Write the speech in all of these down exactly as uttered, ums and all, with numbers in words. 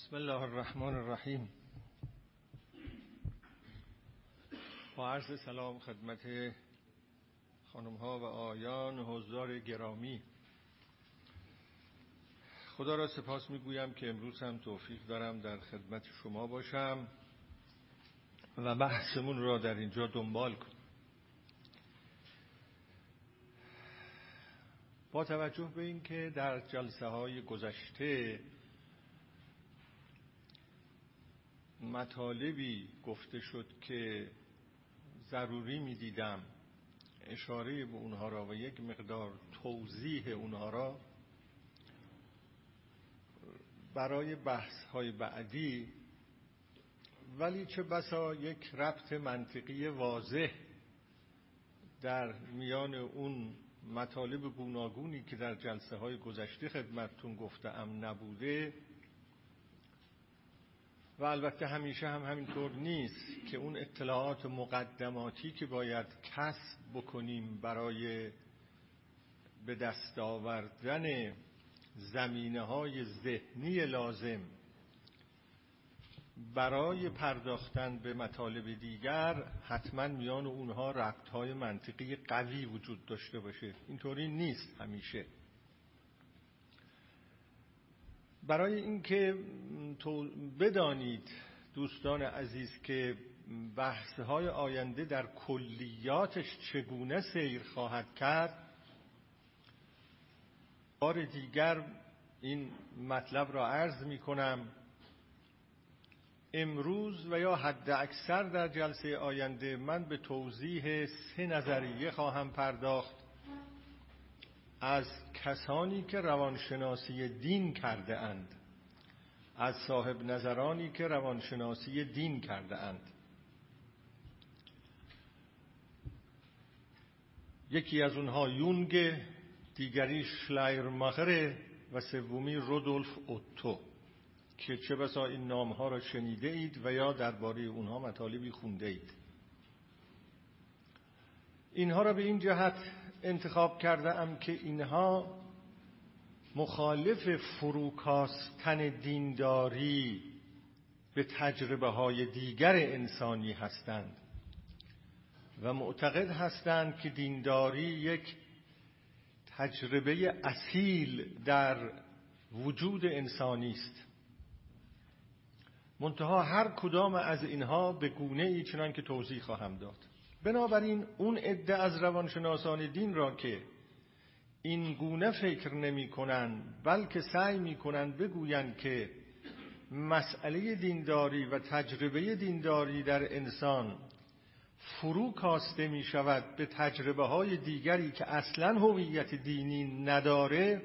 بسم الله الرحمن الرحیم. با عرض سلام خدمت خانم ها و آقایان حضار گرامی، خدا را سپاس میگویم که امروز هم توفیق دارم در خدمت شما باشم و بحثمون را در اینجا دنبال کنم. با توجه به این که در جلسه های گذشته مطالبی گفته شد که ضروری می‌دیدم اشاره به اونها را و یک مقدار توضیح اونها را برای بحث‌های بعدی، ولی چه بسا یک ربط منطقی واضح در میان اون مطالب گوناگونی که در جلسه‌های گذشته خدمتتون گفتم نبوده. و البته همیشه هم همینطور نیست که اون اطلاعات مقدماتی که باید کسب بکنیم برای به دست آوردن زمینه‌های ذهنی لازم برای پرداختن به مطالب دیگر حتما میان اونها ربط‌های منطقی قوی وجود داشته باشه. اینطوری نیست همیشه. برای اینکه بدانید دوستان عزیز که بحث‌های آینده در کلیاتش چگونه سیر خواهد کرد، بار دیگر این مطلب را عرض می‌کنم. امروز و یا حد اکثر در جلسه آینده من به توضیح سه نظریه خواهم پرداخت از کسانی که روانشناسی دین کرده اند، از صاحب نظرانی که روانشناسی دین کرده اند. یکی از اونها یونگ، دیگری شلایر و سومی رودولف اوتو که چه بسا این نامها را شنیده اید و یا درباره اونها مطالبی خونده اید. اینها را به این جهت انتخاب کرده ام که اینها مخالف فروکاستن دینداری به تجربه های دیگر انسانی هستند و معتقد هستند که دینداری یک تجربه اصیل در وجود انسانی است. منتها هر کدام از اینها به گونه ای چنان که توضیح خواهم داد. بنابراین اون عده از روانشناسان دین را که این گونه فکر نمی کنن بلکه سعی می کنن بگوین که مسئله دینداری و تجربه دینداری در انسان فرو کاسته می شود به تجربه های دیگری که اصلا هویت دینی نداره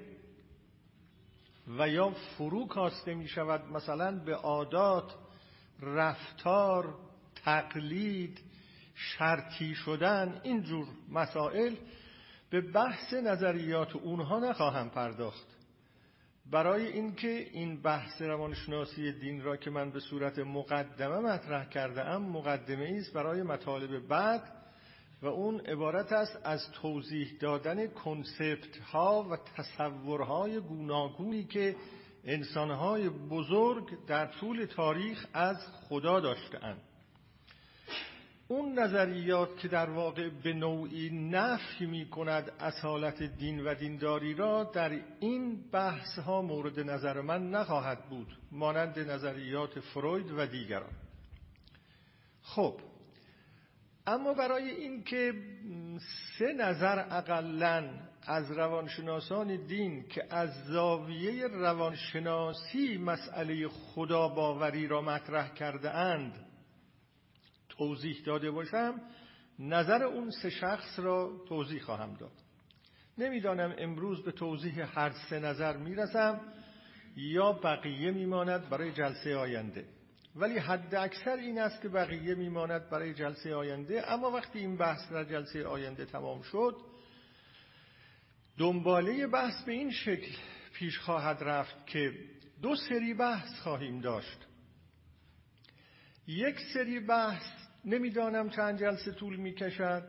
و یا فرو کاسته می شود مثلا به عادات، رفتار، تقلید، شرطی شدن، اینجور مسائل، به بحث نظریات اونها نخواهم پرداخت. برای اینکه این بحث روانشناسی دین را که من به صورت مقدمه مطرح کرده ام مقدمه است برای مطالب بعد و اون عبارت است از توضیح دادن کنسپت ها و تصورهای گوناگونی که انسانهای بزرگ در طول تاریخ از خدا داشته‌اند. اون نظریات که در واقع به نوعی نفی می کند اصالت دین و دینداری را در این بحث ها مورد نظر من نخواهد بود، مانند نظریات فروید و دیگران. خب اما برای این که سه نظر اقلن از روانشناسان دین که از زاویه روانشناسی مسئله خدا باوری را مطرح کرده اند توضیح داده باشم، نظر اون سه شخص را توضیح خواهم داد. نمیدانم امروز به توضیح هر سه نظر میرسم یا بقیه میماند برای جلسه آینده، ولی حد اکثر این است که بقیه میماند برای جلسه آینده. اما وقتی این بحث در جلسه آینده تمام شد، دنباله بحث به این شکل پیش خواهد رفت که دو سری بحث خواهیم داشت. یک سری بحث نمیدانم چند جلسه طول میکشد،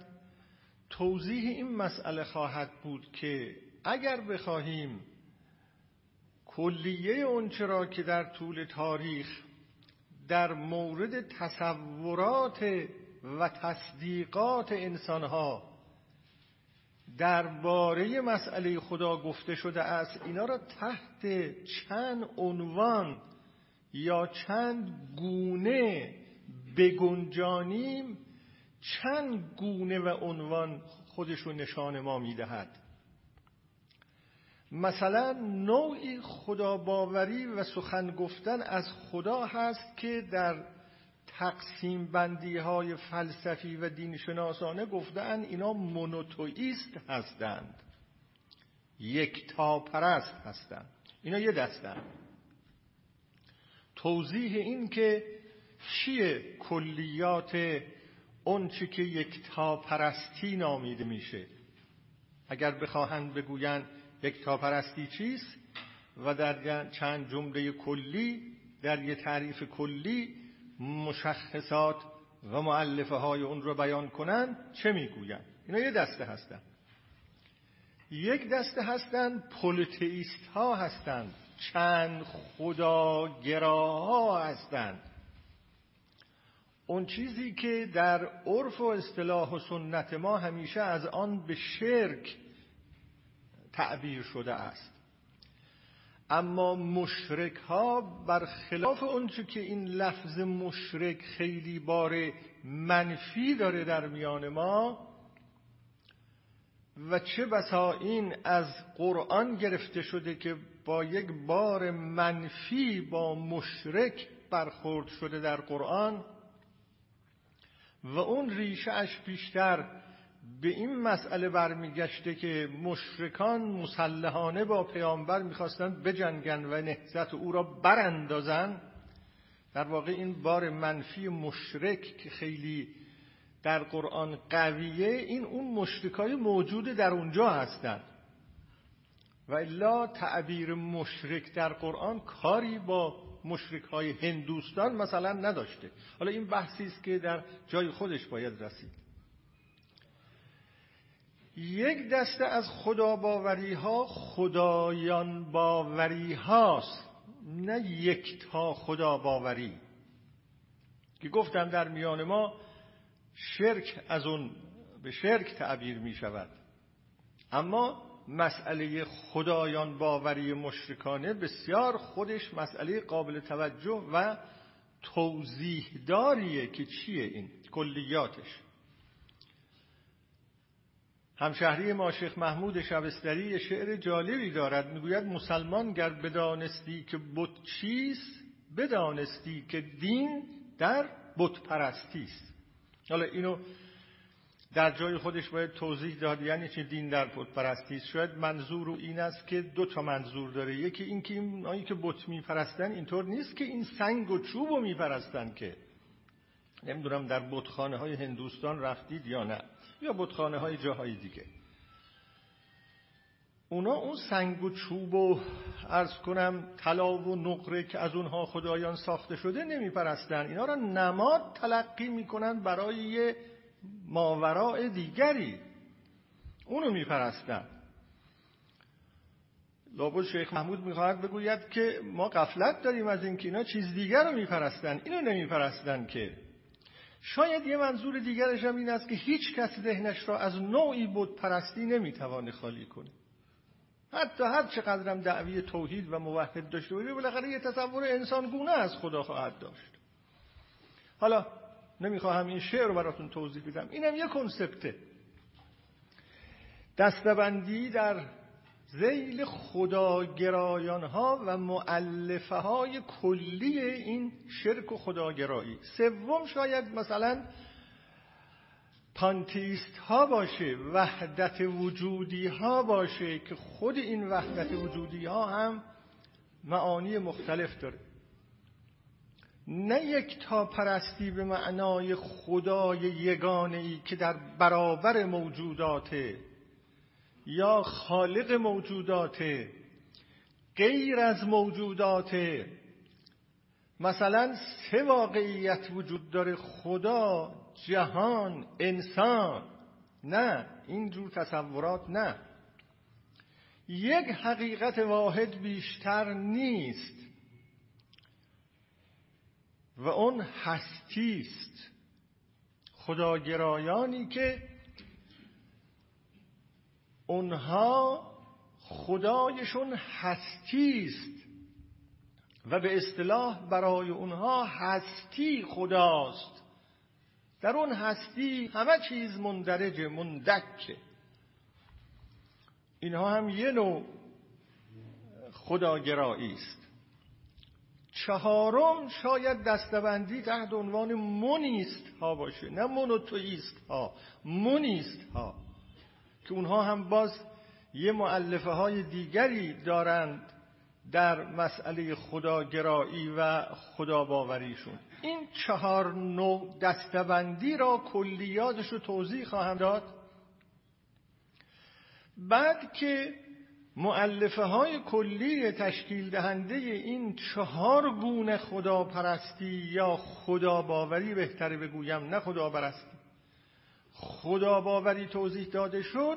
توضیح این مسئله خواهد بود که اگر بخواهیم کلیه اون چرا که در طول تاریخ در مورد تصورات و تصدیقات انسانها درباره مسئله خدا گفته شده است، اینا را تحت چند عنوان یا چند گونه بگنجانیم، چند گونه و عنوان خودشو نشان ما میدهد. مثلا نوعی خدا باوری و سخن گفتن از خدا هست که در تقسیم بندی های فلسفی و دینشناسانه گفتن اینا مونوتئیست هستند، یکتاپرست هستند. اینا یه دستن. توضیح این که چیه کلیات اون چی که یکتاپرستی نامیده میشه، اگر بخواهند بگویند یکتاپرستی چیست و در چند جمله کلی، در یه تعریف کلی مشخصات و مؤلفه های اون رو بیان کنند، چه میگویند؟ اینا یه دسته هستن. یک دسته هستن پلیتئیست ها هستند، چند خداگراها هستند. اون چیزی که در عرف و اصطلاح و سنت ما همیشه از آن به شرک تعبیر شده است. اما مشرک ها برخلاف اونچه که این لفظ مشرک خیلی بار منفی داره در میان ما و چه بسا این از قرآن گرفته شده که با یک بار منفی با مشرک برخورد شده در قرآن و اون ریشه اش بیشتر به این مسئله برمیگشته که مشرکان مسلحانه با پیامبر میخواستند بجنگن و نهضت او را براندازن. در واقع این بار منفی مشرک که خیلی در قرآن قویه، این اون مشرکای موجود در اونجا هستند و الا تعبیر مشرک در قرآن کاری با مشرکای هندوستان مثلا نداشته. حالا این بحثی است که در جای خودش باید رسید. یک دسته از خدا باوری ها خدایان باوری هاست، نه یک تا خدا باوری که گفتم در میان ما شرک از اون به شرک تعبیر می شود. اما مسئله خدایان باوری مشرکانه بسیار خودش مسئله قابل توجه و توضیح داریه که چیه این کلیاتش. همشهری ما شیخ محمود شبستری شعر جالبی دارد، میگوید مسلمان گر بدانستی که بت چیست، بدانستی که دین در بت پرستی است. حالا اینو در جای خودش باید توضیح داد، یعنی چه دین در بت پرستی است. شاید منظور این است که دو تا منظور داره. یکی این که اینایی که بت میپرستن اینطور نیست که این سنگ و چوب رو میپرستن، که نمیدونم در بتخانه های هندوستان رفتید یا نه، یا بتخانه های جاهای دیگه. اونا اون سنگ و چوب و عرض کنم طلا و نقره که از اونها خدایان ساخته شده نمیپرستن، اینا را نماد تلقی میکنن برای یه ماوراء دیگری، اونو میپرستن. لابد شیخ محمود میخواهد بگوید که ما غفلت داریم از این که اینا چیز دیگر رو میپرستن، اینو نمیپرستن. که شاید یه منظور دیگرش هم این است که هیچ کس ذهنش را از نوعی بت پرستی نمیتوانه خالی کنه. حتی هر چقدرم دعوی توحید و موحد داشته باشه، بالاخره یه تصور انسانگونه از خدا خواهد داشت. حالا نمیخواهم این شعر رو براتون توضیح بدم، اینم یه کنسپته. دستبندی در ذیل خداگرایان ها و مؤلفه های کلی این شرک و خداگرایی. سوم شاید مثلا پانتیست ها باشه، وحدت وجودی ها باشه، که خود این وحدت وجودی ها هم معانی مختلف داره. نه یک تا پرستی به معنای خدای یگانه ای که در برابر موجوداته یا خالق موجوداته، غیر از موجوداته. مثلا سه واقعیت وجود داره: خدا، جهان، انسان. نه، اینجور تصورات نه. یک حقیقت واحد بیشتر نیست و اون هستی است. خداگرایانی که اونها خدایشون هستی است و به اصطلاح برای اونها هستی خداست. در اون هستی همه چیز مندرج مندک. اینها هم یه نوع خداگرایی است. چهارم شاید دستبندی تحت عنوان مونیست ها باشه، نه مونوتئیست ها، مونیست ها، که اونها هم باز یه مؤلفه های دیگری دارند در مسئله خداگرایی و خداباوریشون. این چهار نوع دستبندی را کلیاتش رو توضیح خواهم داد. بعد که مؤلفه های کلی تشکیل دهنده این چهار گونه خداپرستی یا خداباوری بهتره بگویم، نه خداپرستی، خداباوری توضیح داده شد،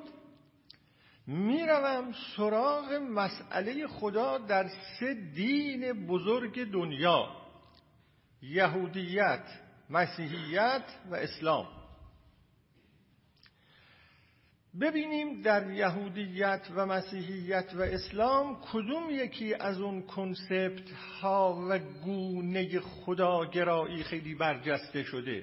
میروم سراغ مسئله خدا در سه دین بزرگ دنیا: یهودیت، مسیحیت و اسلام. ببینیم در یهودیت و مسیحیت و اسلام کدوم یکی از اون کنسپت ها و گونه خداگرایی خیلی برجسته شده.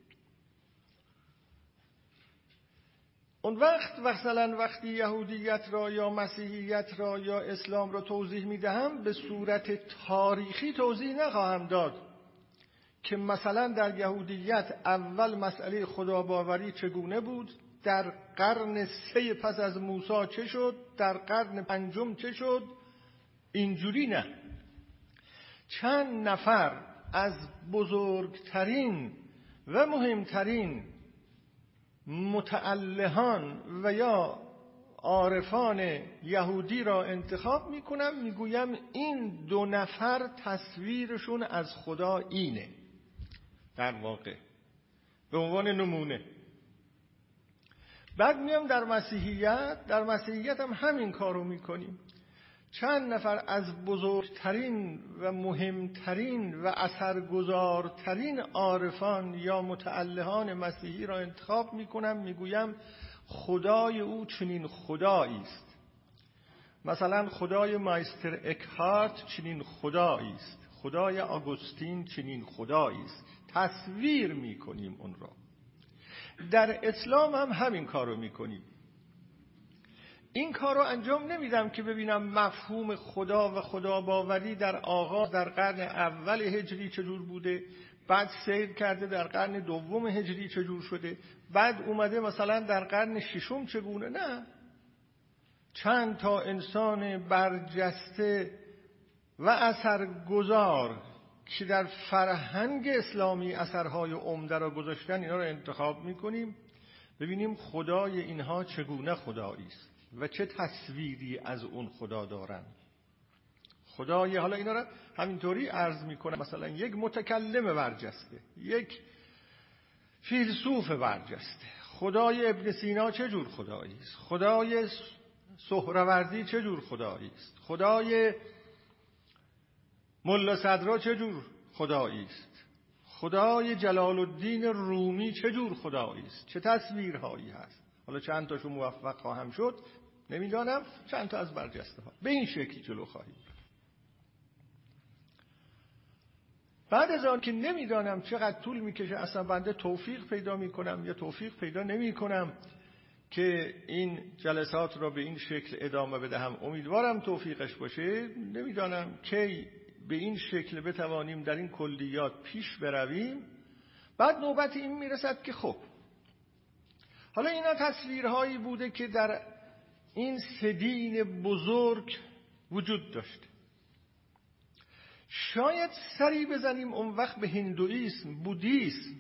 اون وقت مثلا وقتی یهودیت را یا مسیحیت را یا اسلام را توضیح میدهم به صورت تاریخی توضیح نخواهم داد که مثلا در یهودیت اول مسئله خداباوری چگونه بود، در قرن سه پس از موسی چه شد، در قرن پنجم چه شد. اینجوری نه. چند نفر از بزرگترین و مهمترین متألهان و یا عارفان یهودی را انتخاب میکنم، میگویم این دو نفر تصویرشون از خدا اینه. در واقع به عنوان نمونه. بعد میام در مسیحیت، در مسیحیت هم همین کارو میکنیم. چند نفر از بزرگترین و مهمترین و اثرگذارترین عارفان یا متألهان مسیحی را انتخاب میکنم، میگویم خدای او چنین خدایی است. مثلا خدای مایستر اکهارت چنین خدایی است، خدای آگوستین چنین خدایی است. تصویر میکنیم اون را. در اسلام هم همین کارو میکنیم. این کارو انجام نمیدم که ببینم مفهوم خدا و خداباوری در آغاز در قرن اول هجری چجور بوده، بعد سیر کرده در قرن دوم هجری چجور شده، بعد اومده مثلا در قرن ششم چگونه. نه، چند تا انسان برجسته و اثرگذار که در فرهنگ اسلامی اثرهای عمده را گذاشتن، اینا را انتخاب میکنیم ببینیم خدای اینها چگونه خدایی است و چه تصویری از اون خدا دارن. خدای حالا اینا را همینطوری عرض میکنم، مثلا یک متکلم برجسته، یک فیلسوف برجسته، خدای ابن سینا چه جور خدایی است، خدای سهروردی چه جور خدایی است، خدای ملا صدرا چه جور خدایی است، خدای جلال الدین رومی چه جور خدایی است، چه تصویرهایی هست. حالا چند تاشو موفق خواهم شد نمیدانم، چند تا از برجسته ها. به این شکل جلو خواهیم. بعد از آن که نمیدانم چقدر طول میکشه اصلا بنده توفیق پیدا میکنم یا توفیق پیدا نمیکنم که این جلسات را به این شکل ادامه بدهم. امیدوارم توفیقش باشه. نمیدانم کی به این شکل بتوانیم در این کلیات پیش برویم. بعد نوبت این میرسد که خب حالا اینا تصویرهایی بوده که در این سه دین بزرگ وجود داشته. شاید سری بزنیم اون وقت به هندوئیسم، بودیسم،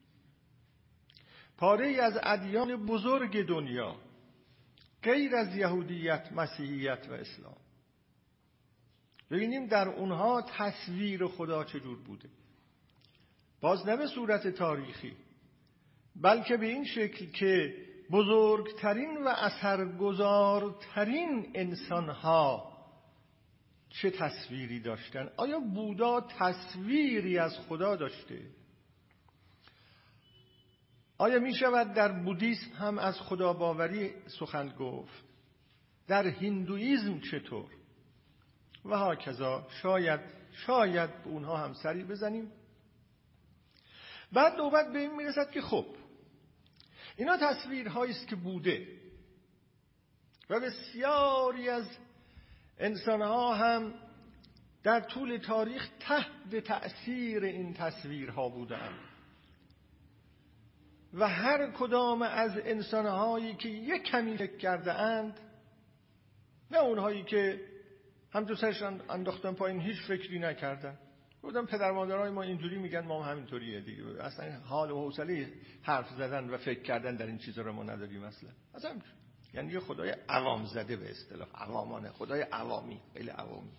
پاره از ادیان بزرگ دنیا غیر از یهودیت، مسیحیت و اسلام، ببینیم در اونها تصویر خدا چجور بوده. باز نه به صورت تاریخی، بلکه به این شکل که بزرگترین و اثرگذارترین انسانها چه تصویری داشتن؟ آیا بودا تصویری از خدا داشته؟ آیا می شود در بودیسم هم از خدا باوری سخن گفت؟ در هندویزم چطور؟ و هاکذا. شاید شاید به اونها هم سری بزنیم. بعد نوبت به این میرسد که خب اینا تصویرهایی است که بوده و بسیاری از انسانها هم در طول تاریخ تحت تأثیر این تصویرها بودند و هر کدام از انسانهایی که یک کمی فکر کرده اند، نه اونهایی که هم تو سرشان انداختن پایین هیچ فکری نکردن، بودن پدر مادرای ما اینجوری میگن ما هم همینطوریه دیگه، اصلا حال و حوصله حرف زدن و فکر کردن در این چیزا رو ما نداریم اصلا. اصلا یعنی یه خدای عوام زده به اصطلاح، عوامانه، خدای عوامی، خیلی عوامی.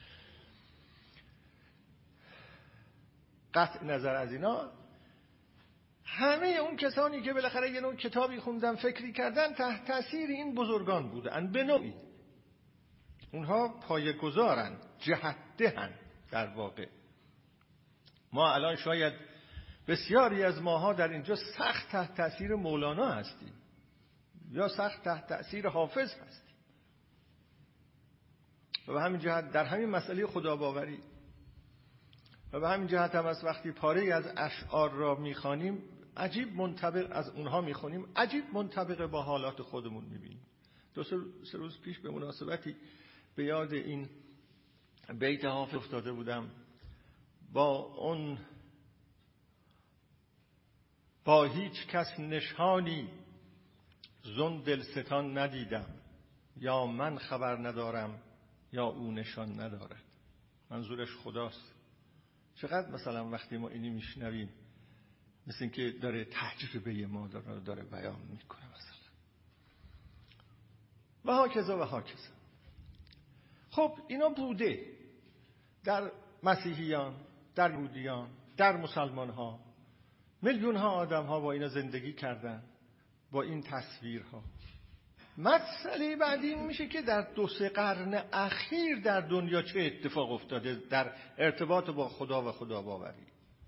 قطع نظر از اینا، همه اون کسانی که بالاخره یه نوع کتابی خوندن، فکری کردن، تحت تاثیر این بزرگان بودن به نوعی. اونها پایه‌گذارن، جهت‌دهن در واقع. ما الان شاید بسیاری از ماها در اینجا سخت تحت تاثیر مولانا هستیم یا سخت تحت تاثیر حافظ هستیم و به همین جهت در همین مسئله خداباوری و به همین جهت هم از وقتی پاره از اشعار را میخوانیم عجیب منطبق از اونها میخونیم، عجیب منطبق با حالات خودمون میبینیم. دو سه روز پیش به مناسبتی به یاد این بیت حافظ افتاده بودم، با اون با هیچ کس نشانی زون دلستان ندیدم، یا من خبر ندارم یا او نشان ندارد. منظورش خداست. چقدر مثلا وقتی ما اینی میشنویم مثل این که داره تجربه ما داره, داره بیان میکنه مثلا. و هاکذا و هاکذا. خب اینا بوده در مسیحیان، در یهودیان، در مسلمان ها. میلیون ها آدم ها با اینا زندگی کردن، با این تصویرها. مسئله بعدی این میشه که در دو سه قرن اخیر در دنیا چه اتفاق افتاده در ارتباط با خدا و خدا باوری.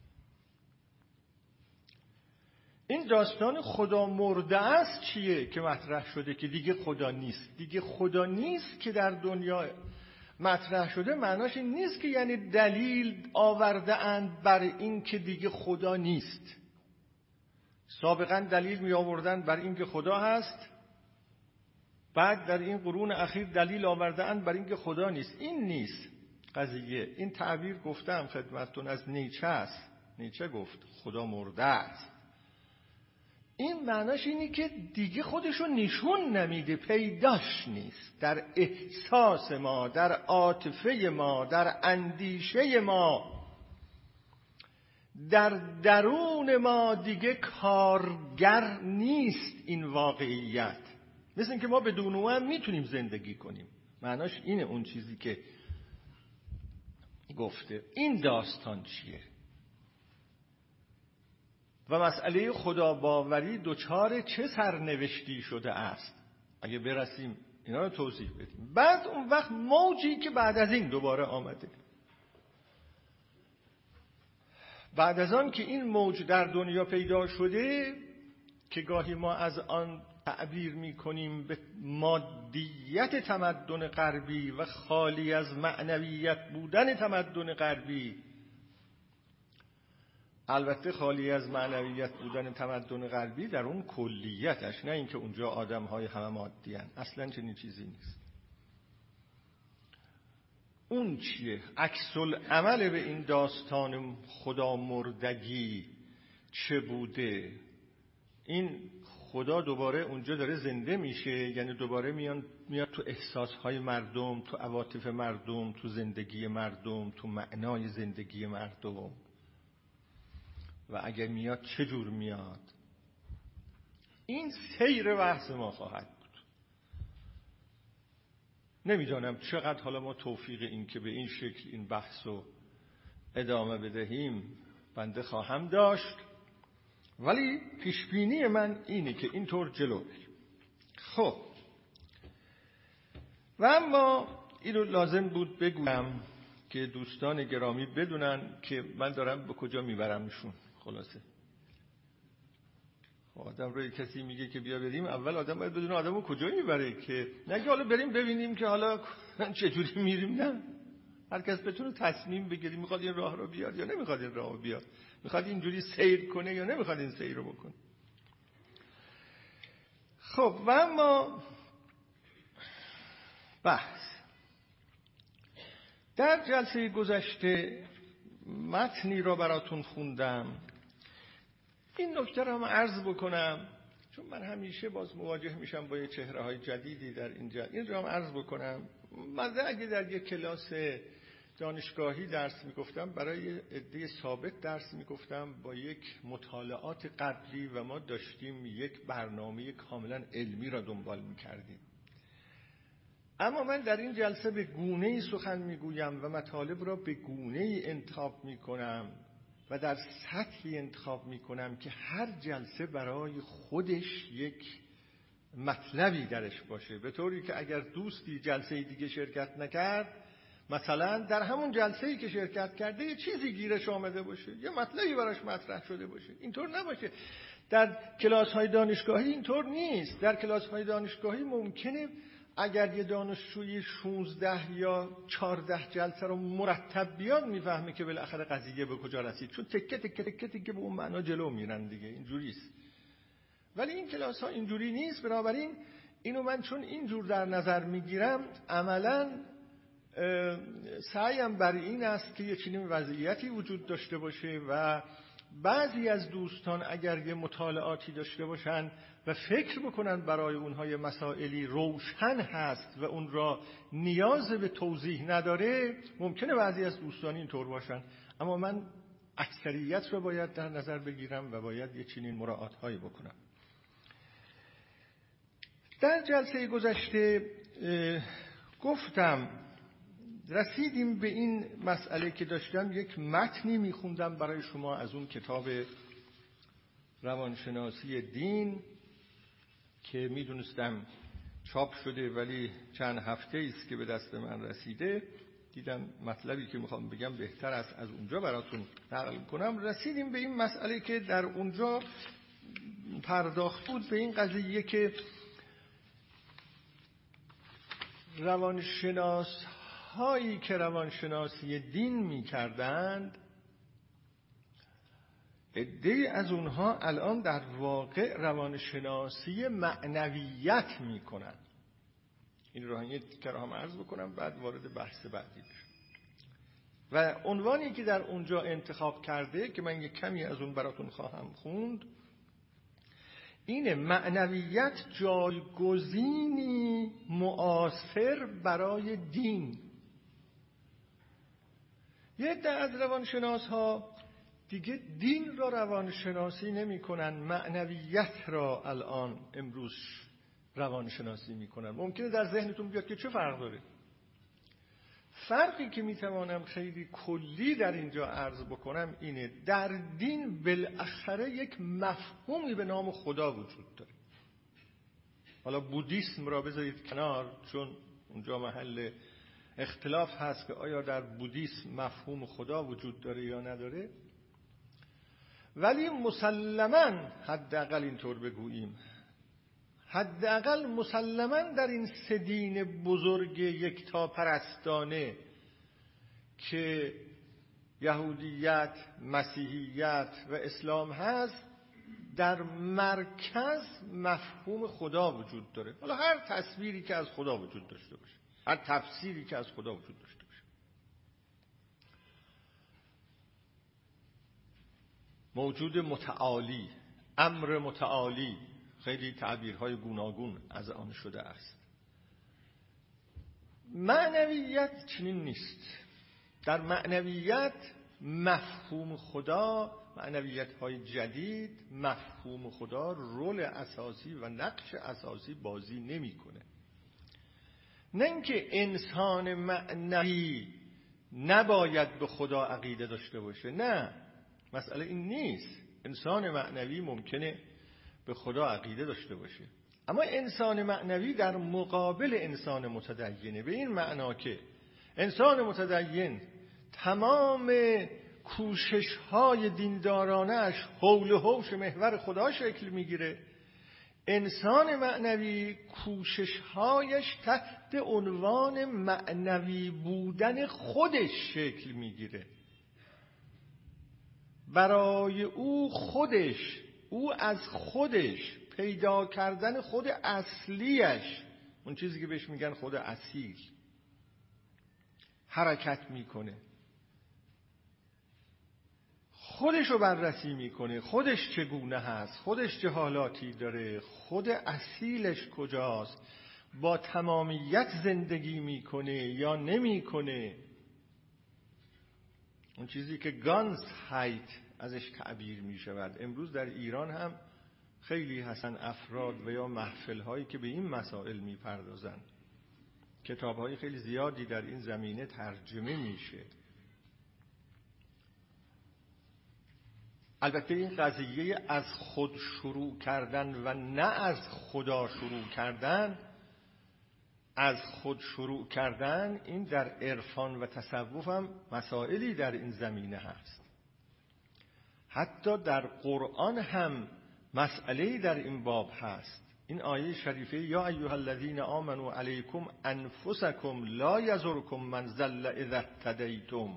این داستان خدا مرده است چیه که مطرح شده که دیگه خدا نیست؟ دیگه خدا نیست که در دنیا مطرح شده معناش این نیست که یعنی دلیل آورده اند بر این که دیگه خدا نیست. سابقا دلیل می آوردن بر این که خدا هست، بعد در این قرون اخیر دلیل آورده اند بر این که خدا نیست. این نیست قضیه. این تعبیر گفتم خدمتتون از نیچه است. نیچه گفت خدا مرده است. این معناش اینه که دیگه خودشو نشون نمیده، پیداش نیست در احساس ما، در عاطفه ما، در اندیشه ما، در درون ما دیگه کارگر نیست این واقعیت. مثل این که ما بدون او هم میتونیم زندگی کنیم. معناش اینه اون چیزی که گفته. این داستان چیه؟ و مسئله خدا باوری دوچار چه سرنوشتی شده است؟ اگه برسیم اینا رو توضیح بدیم. بعد اون وقت موجی که بعد از این دوباره آمده، بعد از آن که این موج در دنیا پیدا شده که گاهی ما از آن تعبیر می کنیم به مادیت تمدن غربی و خالی از معنویت بودن تمدن غربی، البته خالی از معنویت بودن تمدن غربی در اون کلیتش، نه اینکه اونجا آدم‌های همه مادی هستند، اصلا چنین چیزی نیست. اون چیه؟ عکس العمل به این داستان خدا مردگی چه بوده؟ این خدا دوباره اونجا داره زنده میشه، یعنی دوباره میان میاد تو احساسهای مردم، تو عواطف مردم، تو زندگی مردم، تو معنای زندگی مردم. و اگر میاد چه جور میاد؟ این سیر بحث ما خواهد بود. نمیدانم چقدر حالا ما توفیق این که به این شکل این بحث رو ادامه بدهیم بنده خواهم داشت، ولی پیشبینی من اینه که اینطور جلو بریم. خب و اما اینو لازم بود بگویم که دوستان گرامی بدونن که من دارم به کجا میبرمشون. خلاصه آدم رو کسی میگه که بیا بریم، اول آدم باید بدونه آدمو کجا میبره، که نگه حالا بریم ببینیم که حالا چجوری میریم. نه، هر کس بتونه تصمیم بگیره میخواد این راه رو بیاد یا نمیخواد این راه رو بیاد، میخواد اینجوری سیر کنه یا نمیخواد این سیر رو بکنه. خب و اما بحث در جلسه گذشته متنی را براتون خوندم. این نکته را هم عرض بکنم چون من همیشه باز مواجه میشم با یه چهره‌های جدیدی در اینجا. این را هم عرض بکنم. من اگه در یک کلاس دانشگاهی درس میگفتم، برای عده ثابت درس میگفتم با یک مطالعات قبلی و ما داشتیم یک برنامه کاملا علمی را دنبال میکردیم. اما من در این جلسه به گونه‌ای سخن میگویم و مطالب را به گونه‌ای انتخاب میکنم و در سطحی انتخاب میکنم که هر جلسه برای خودش یک مطلبی درش باشه، به طوری که اگر دوستی جلسه دیگه شرکت نکرد، مثلا در همون جلسه‌ای که شرکت کرده یه چیزی گیرش آمده باشه، یه مطلبی براش مطرح شده باشه. اینطور نباشه. در کلاس‌های دانشگاهی اینطور نیست. در کلاس‌های دانشگاهی ممکنه اگر یه دانشجوی شانزده یا چهارده جلسه رو مرتب بیاد میفهمه که بالاخره قضیه به کجا رسید، چون تکه تکه تکه تکه به اون معنا جلو میرن دیگه. اینجوریست. ولی این کلاس ها اینجوری نیست. بنابراین اینو من چون اینجور در نظر میگیرم، عملاً سعیم بر این است که یه چنین وضعیتی وجود داشته باشه و بعضی از دوستان اگر یه مطالعاتی داشته باشن و فکر بکنن برای اونها یه مسائلی روشن هست و اون را نیاز به توضیح نداره، ممکنه بعضی از دوستان اینطور باشن. اما من اکثریت رو باید در نظر بگیرم و باید یه چنین مراعات‌هایی بکنم. در جلسه گذشته گفتم رسیدیم به این مسئله که داشتم یک متنی میخوندم برای شما از اون کتاب روانشناسی دین که میدونستم چاپ شده ولی چند هفته است که به دست من رسیده. دیدم مطلبی که میخوام بگم بهتر است از اونجا براتون نقل کنم. رسیدیم به این مسئله که در اونجا پرداخت بود به این قضیه که روانشناس هایی که روانشناسی دین می‌کردند، عده‌ای از اونها الان در واقع روانشناسی معنویت می‌کنند. این رو یه تیکه هم عرض بکنم بعد وارد بحث بعدی بشم. و عنوانی که در اونجا انتخاب کرده که من یک کمی از اون براتون خواهم خوند اینه: معنویت جایگزینی معاصر برای دین. یه عده از روانشناس ها دیگه دین را روانشناسی نمی کنن، معنویت را الان امروز روانشناسی می کنن. ممکنه در ذهنتون بیاد که چه فرق داره؟ فرقی که می توانم خیلی کلی در اینجا عرض بکنم اینه: در دین بالاخره یک مفهومی به نام خدا وجود داره. حالا بودیسم را بذارید کنار چون اونجا محل اختلاف هست که آیا در بودیسم مفهوم خدا وجود داره یا نداره، ولی مسلماً حداقل اینطور بگوییم، حداقل مسلماً در این سه دین بزرگ یکتا پرستانه که یهودیت، مسیحیت و اسلام هست، در مرکز مفهوم خدا وجود داره. حالا هر تصویری که از خدا وجود داشته باشه، هر تفسیری که از خدا وجود داشته باشه، موجود متعالی، امر متعالی، خیلی تعبیرهای گوناگون از آن شده است. معنویت چنین نیست. در معنویت مفهوم خدا، معنویت های جدید، مفهوم خدا رول اساسی و نقش اساسی بازی نمیکنه. نه اینکه انسان معنوی نباید به خدا عقیده داشته باشه، نه، مسئله این نیست. انسان معنوی ممکنه به خدا عقیده داشته باشه، اما انسان معنوی در مقابل انسان متدینه، به این معنا که انسان متدین تمام کوشش‌های دیندارانه‌اش حول و حوش محور خدا شکل میگیره. انسان معنوی کوشش‌هایش تحت عنوان معنوی بودن خودش شکل میگیره. برای او خودش، او از خودش پیدا کردن خود اصلیش، اون چیزی که بهش میگن خود اصیل، حرکت میکنه، خودش رو بررسی میکنه، خودش چگونه هست، خودش چه حالاتی داره، خود اصیلش کجاست، با تمامیت زندگی میکنه یا نمیکنه. اون چیزی که گانزهایت ازش تعبیر میشود. امروز در ایران هم خیلی هستن افراد و یا محفل هایی که به این مسائل میپردازن. کتاب های خیلی زیادی در این زمینه ترجمه میشه. البته این قضیه از خود شروع کردن و نه از خدا شروع کردن، از خود شروع کردن، این در عرفان و تصوف هم مسائلی در این زمینه هست. حتی در قرآن هم مسئله‌ای در این باب هست. این آیه شریفه یا ایها الذین آمنوا علیکم انفسکم لا یضرکم من ضل اذا اهتدیتم.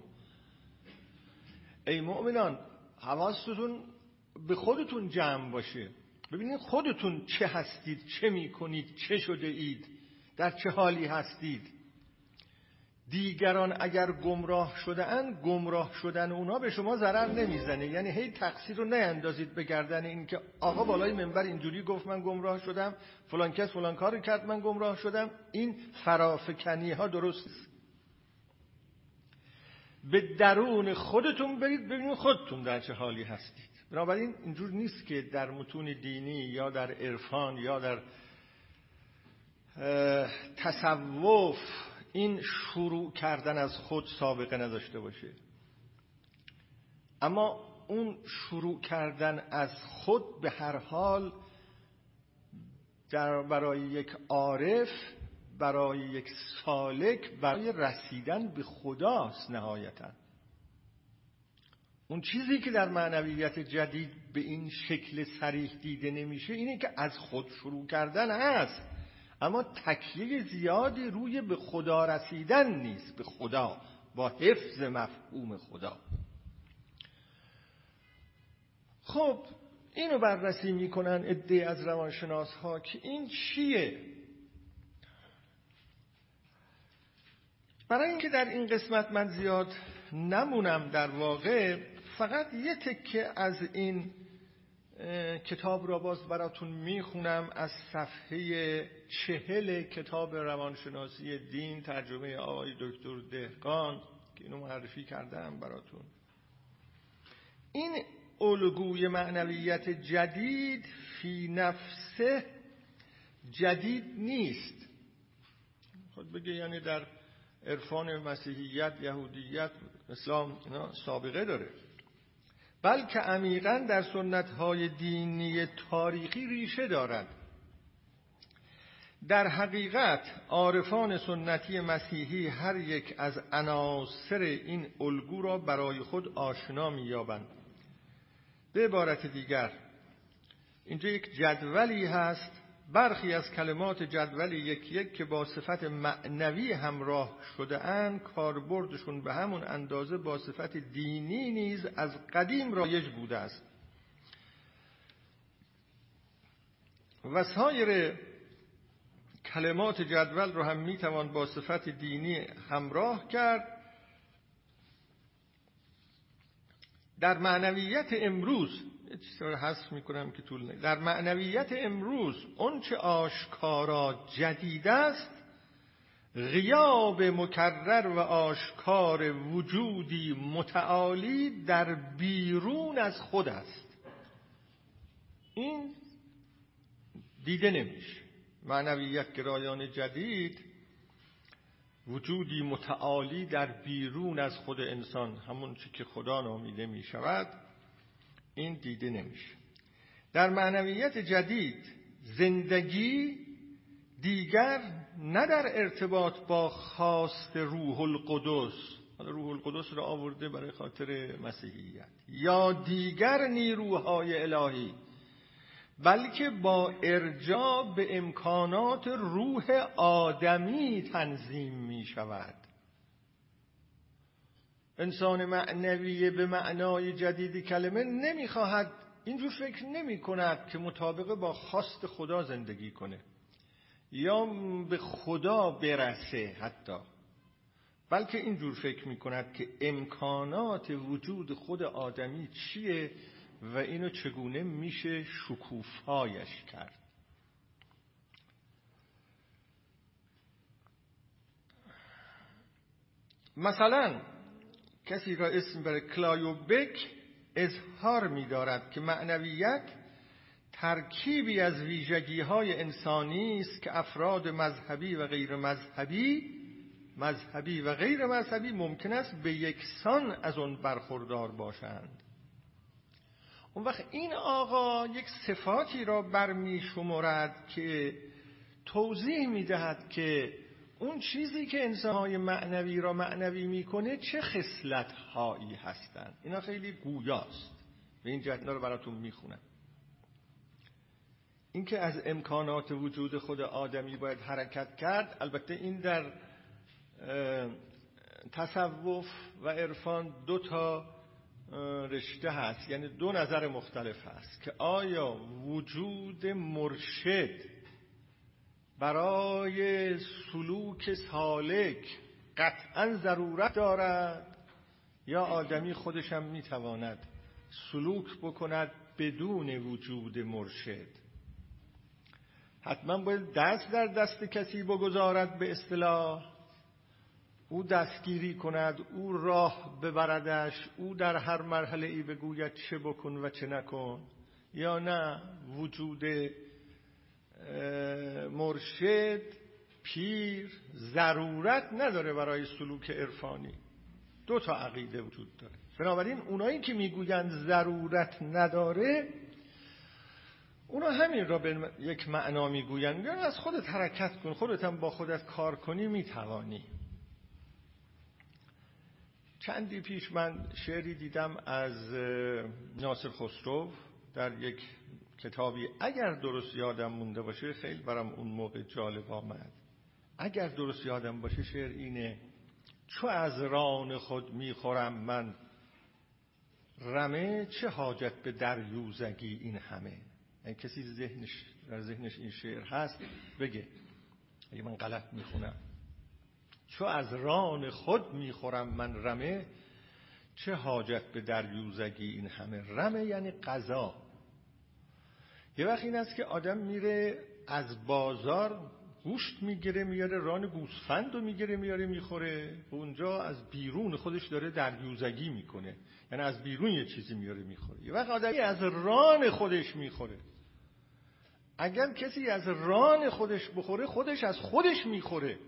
ای مؤمنان حواستون به خودتون جمع باشه، ببینید خودتون چه هستید، چه میکنید، چه شده اید، در چه حالی هستید. دیگران اگر گمراه شده اند، گمراه شدن اونا به شما ضرر نمیزنه. یعنی هی تقصیر رو نیندازید به گردن این که آقا بالای منبر اینجوری گفت من گمراه شدم، فلان کس فلان کار کرد من گمراه شدم. این فرافکنی ها درست است. به درون خودتون برید ببینید خودتون در چه حالی هستید. بنابراین اینجور نیست که در متون دینی یا در عرفان یا در تصوف این شروع کردن از خود سابقه نداشته باشه. اما اون شروع کردن از خود به هر حال در برای یک عارف، برای یک سالک، برای رسیدن به خداست نهایتاً. اون چیزی که در معنویت جدید به این شکل صریح دیده نمیشه اینه که از خود شروع کردن هست، اما تکیه زیادی روی به خدا رسیدن نیست، به خدا با حفظ مفهوم خدا. خب اینو بررسی میکنن عده از روانشناس ها که این چیه. برای اینکه در این قسمت من زیاد نمونم، در واقع فقط یه تکه از این کتاب را باز براتون میخونم از صفحه چهل کتاب روانشناسی دین، ترجمه آقای دکتر دهقان که اینو معرفی کردم براتون. این الگوی معنویت جدید فی نفسه جدید نیست. خود بگه یعنی در عرفان مسیحیت، یهودیت، اسلام اینا سابقه داره، بلکه عمیقاً در سنت‌های دینی تاریخی ریشه دارد. در حقیقت عارفان سنتی مسیحی هر یک از عناصر این الگو را برای خود آشنا می‌یابند. به عبارت دیگر اینجا یک جدولی هست، برخی از کلمات جدول یک یک که با صفت معنوی همراه شده اند، کاربردشون به همون اندازه با صفت دینی نیز از قدیم رایج بوده است و سایر کلمات جدول رو هم میتوان با صفت دینی همراه کرد. در معنویت امروز یه چیزی رو حذف میکنم که طول نگیره. در معنویت امروز اون چه آشکارا جدید است، غیاب مکرر و آشکار وجودی متعالی در بیرون از خود است. این دیده نمیشه. معنویت گرایان جدید وجودی متعالی در بیرون از خود انسان، همون چی که خدا نامیده می شود، این دیده نمیشه. در معنویت جدید زندگی دیگر نه در ارتباط با خواست روح القدس، حالا روح القدس را آورده برای خاطر مسیحیت، یا دیگر نیروهای الهی، بلکه با ارجاع به امکانات روح آدمی تنظیم می شود. انسان معنوی به معنای جدید کلمه نمی خواهد، اینجور فکر نمی کند که مطابق با خواست خدا زندگی کنه یا به خدا برسه حتی، بلکه اینجور فکر می کند که امکانات وجود خود آدمی چیه و اینو چگونه میشه شکوفایش کرد. مثلا کسی را اسم بر کلایوبک اظهار می دارد که معنویت ترکیبی از ویژگی‌های انسانی است که افراد مذهبی و غیر مذهبی مذهبی و غیر مذهبی ممکن است به یکسان از آن برخوردار باشند. اون وقت این آقا یک صفاتی را برمی شمرد که توضیح می دهد که اون چیزی که انسان‌های معنوی را معنوی میکنه چه خصلت‌هایی هستند. اینا خیلی گویاست، به این جهت رو براتون میخونم. این که از امکانات وجود خود آدمی باید حرکت کرد، البته این در تصوف و عرفان دو تا رشته هست، یعنی دو نظر مختلف هست که آیا وجود مرشد برای سلوک سالک قطعا ضرورت دارد یا آدمی خودشم میتواند سلوک بکند بدون وجود مرشد. حتما باید دست در دست کسی بگذارد، به اصطلاح او دستگیری کند، او راه ببردش، او در هر مرحله ای بگوید چه بکن و چه نکن، یا نه وجود مرشد پیر ضرورت نداره برای سلوک عرفانی. دو تا عقیده وجود داره. بنابراین اونایی که میگویند ضرورت نداره، اونا همین را به یک معنا میگویند، میگن از خودت حرکت کن، خودت هم با خودت کار کنی میتوانی. چندی پیش من شعری دیدم از ناصر خسرو در یک کتابی، اگر درست یادم مونده باشه، خیلی برام اون موقع جالب آمد. اگر درست یادم باشه شعر اینه: چو از ران خود میخورم من رمه، چه حاجت به دریوزگی این همه. یعنی کسی ذهنش در ذهنش این شعر هست بگه اگه من غلط میخونم. چو از ران خود میخورم من رمه، چه حاجت به دریوزگی این همه. رمه یعنی غذا. یه وقت این است که آدم میره از بازار گوشت میگیره میاره، ران گوسفند رو میگیره میاره میخوره، اونجا از بیرون خودش داره دریوزگی میکنه، یعنی از بیرون یه چیزی میاره میخوره. یه وقت آدمی از ران خودش میخوره. اگر کسی از ران خودش بخوره، خودش از خودش میخوره.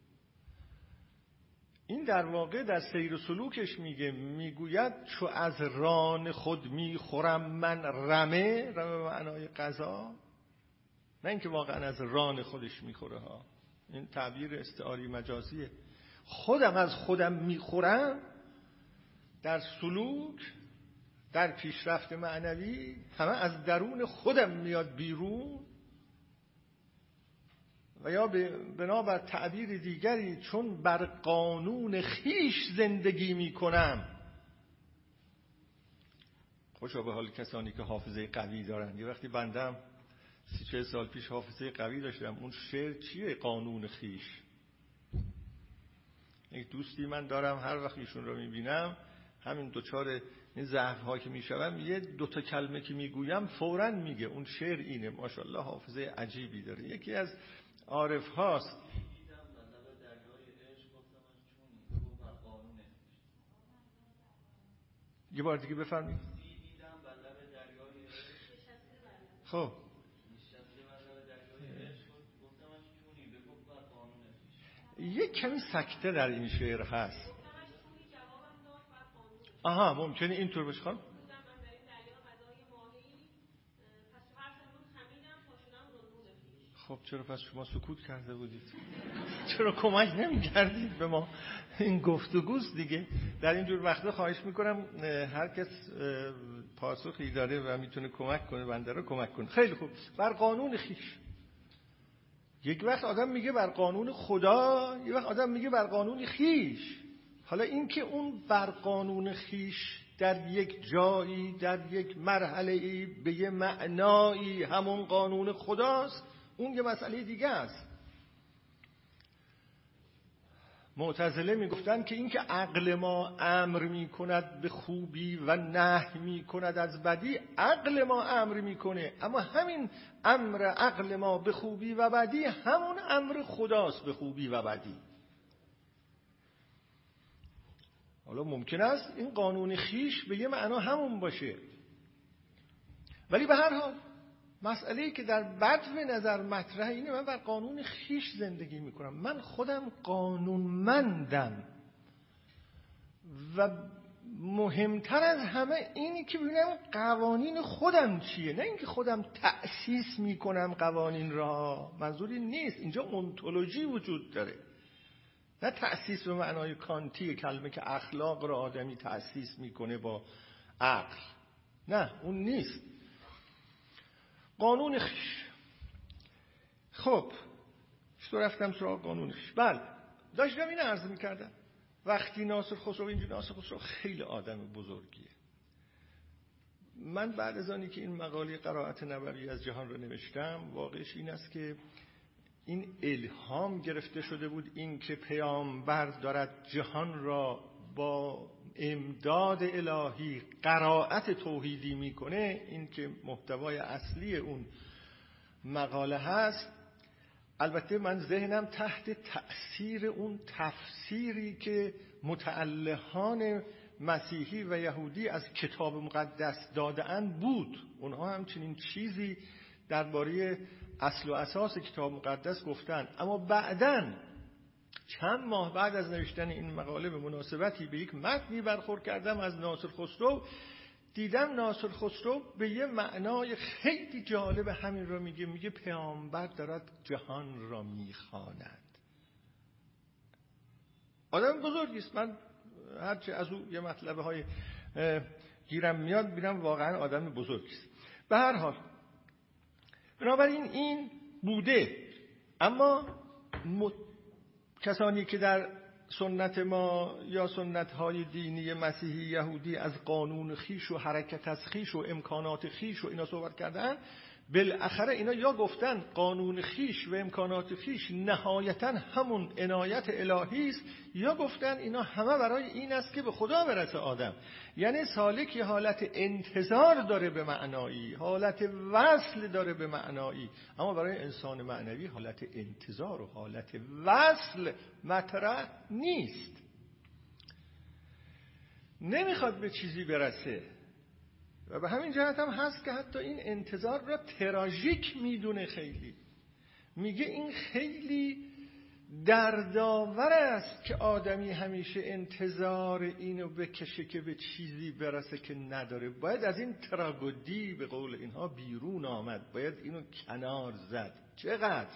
این در واقع در سیر و سلوکش میگه، میگوید چو از ران خود میخورم من رمه، رمه معنای غذا، نه اینکه واقعا از ران خودش میخوره ها، این تعبیر استعاری مجازیه. خودم از خودم میخورم در سلوک، در پیشرفت معنوی، همه از درون خودم میاد بیرون. و یا بنابر تعبیر دیگری، چون بر قانون خیش زندگی میکنم. خوشا به حال کسانی که حافظه قوی دارن. یه وقتی بندم سی چه سال پیش حافظه قوی داشتم، اون شعر چیه قانون خیش؟ یک دوستی من دارم، هر وقت ایشون رو میبینم همین دوچار این ضعف ها که میشوم، یه دوتا کلمه که میگویم فوراً میگه اون شعر اینه. ماشاءالله حافظه عجیبی داره. یکی از عارف هاست. یه بار دیگه بفرمایید. خب یه کمی سکته در این شعر هست. آها ممکنه اینطور باشه. خب خب چرا پس شما سکوت کرده بودید؟ چرا کمک نمی‌کردید به ما؟ این گفتگوست دیگه. در اینجور وقتا خواهش میکنم هر کس پاسخی داره و میتونه کمک کنه بنده رو کمک کنه. خیلی خوب. بر قانون خیش. یک وقت آدم میگه بر قانون خدا، یک وقت آدم میگه بر قانون خیش. حالا این که اون بر قانون خیش در یک جایی، در یک مرحله‌ای، به یه معنایی همون قانون خداست، اون یه مسئله دیگه است. معتزله میگفتن که این که عقل ما امر میکند به خوبی و نهی میکند از بدی، عقل ما امر میکنه، اما همین امر عقل ما به خوبی و بدی همون امر خداست به خوبی و بدی. حالا ممکن است این قانون خیش به یه معنا همون باشه، ولی به هر حال مسئله‌ای که در بدو نظر مطرحه اینه من بر قانون خیش زندگی میکنم، من خودم قانونمندم و مهمتر از همه اینی که ببینم قوانین خودم چیه، نه اینکه خودم تأسیس میکنم قوانین را. منظوری نیست، اینجا اونتولوژی وجود داره، نه تأسیس به معنای کانتی کلمه که اخلاق را آدمی تأسیس میکنه با عقل، نه اون نیست. قانون خیش. خب چطور رفتم سراغ قانون خیش؟ بله داشتم این عرض میکردم وقتی ناصر خسرو، اینجا ناصر خسرو خیلی آدم بزرگیه. من بعد از آنی که این مقاله قرائت نبوی از جهان رو نوشتم، واقعش این است که این الهام گرفته شده بود، این که پیامبر دارد جهان را با امداد الهی قرائت توحیدی میکنه، این که محتوای اصلی اون مقاله هست. البته من ذهنم تحت تأثیر اون تفسیری که متألهان مسیحی و یهودی از کتاب مقدس داده‌اند بود. اونها همچنین چیزی درباره اصل و اساس کتاب مقدس گفتن، اما بعداً چند ماه بعد از نوشتن این مقاله به مناسبتی به یک متنی برخورد کردم از ناصر خسرو، دیدم ناصر خسرو به یه معنای خیلی جالب همین را میگه، میگه پیامبر دارد جهان را میخواند. آدم بزرگی است، من هرچه از او یه مطلبه های گیرم میاد ببینم واقعا آدم بزرگی است. به هر حال بنابراین این بوده، اما م... کسانی که در سنت ما یا سنت های دینی مسیحی یهودی از قانون خیش و حرکت از خیش و امکانات خیش و اینا صحبت کردن، بالاخره اینا یا گفتن قانون خیش و امکانات خیش نهایتا همون عنایت الهی است، یا گفتن اینا همه برای این است که به خدا برسه آدم. یعنی سالک یه حالت انتظار داره به معنایی، حالت وصل داره به معنایی، اما برای انسان معنوی حالت انتظار و حالت وصل مطرح نیست. نمیخواد به چیزی برسه و به همین جهت هم هست که حتی این انتظار را تراژیک میدونه. خیلی میگه این خیلی دردآور است که آدمی همیشه انتظار اینو بکشه که به چیزی برسه که نداره. باید از این تراژدی به قول اینها بیرون آمد، باید اینو کنار زد. چقدر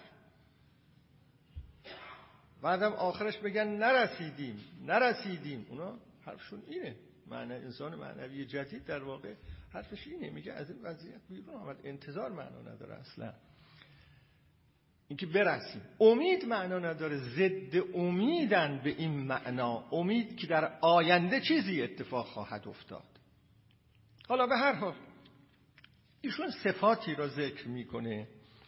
بعدم آخرش بگن نرسیدیم نرسیدیم، اونا حرفشون اینه. معنی انسان معنوی جدید در واقع حرفش اینه، میگه از این وضعیت بیرون آمد. انتظار معنا نداره اصلا، اینکه برسیم. امید معنا نداره، ضد امیدن به این معنا، امید که در آینده چیزی اتفاق خواهد افتاد. حالا به هر حال ایشون صفاتی را ذکر میکنه،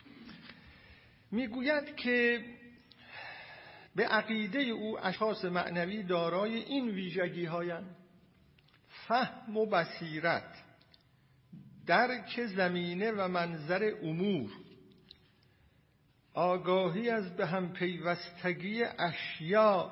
میگوید که به عقیده او اشخاص معنوی دارای این ویژگی هایند: فهم و بصیرت، درک زمینه و منظر امور، آگاهی از به هم پیوستگی اشیاء،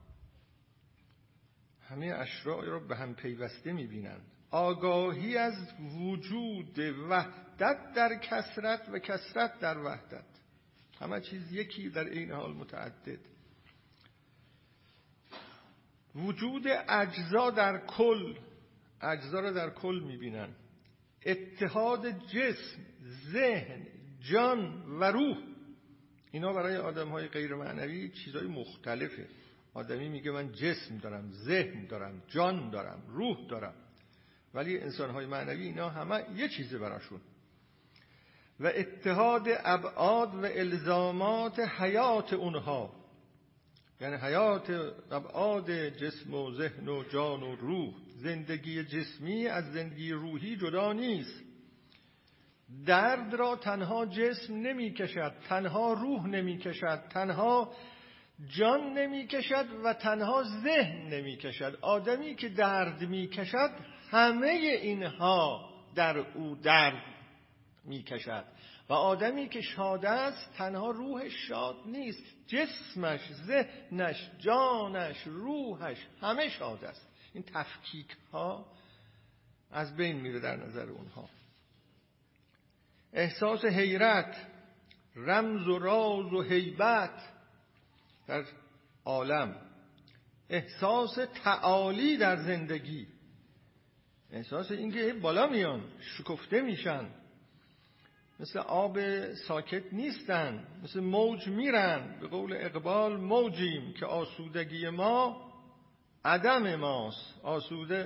همه اشیاء را به هم پیوسته می‌بینند، آگاهی از وجود وحدت در کثرت و کثرت در وحدت، همه چیز یکی در این حال متعدد، وجود اجزا در کل، اجزا را در کل می‌بینند، اتحاد جسم، ذهن، جان و روح، اینا برای آدم‌های غیر معنوی چیزای مختلفه. آدمی میگه من جسم دارم، ذهن دارم، جان دارم، روح دارم، ولی انسان‌های معنوی اینا همه یه چیزه براشون. و اتحاد ابعاد و الزامات حیات اونها، یعنی حیات ابعاد جسم و ذهن و جان و روح. زندگی جسمی از زندگی روحی جدا نیست. درد را تنها جسم نمی کشد، تنها روح نمی کشد، تنها جان نمی کشد و تنها ذهن نمی کشد. آدمی که درد می کشد همه اینها در او درد می کشد. و آدمی که شاد است تنها روحش شاد نیست، جسمش، ذهنش، جانش، روحش همه شاد است. این تفکیک ها از بین میره در نظر اونها. احساس حیرت، رمز و راز و هیبت در عالم، احساس تعالی در زندگی، احساس اینکه بالا میان، شکفته میشن، مثل آب ساکت نیستن، مثل موج میرن. به قول اقبال موجیم که آسودگی ما عدم ماست. آسوده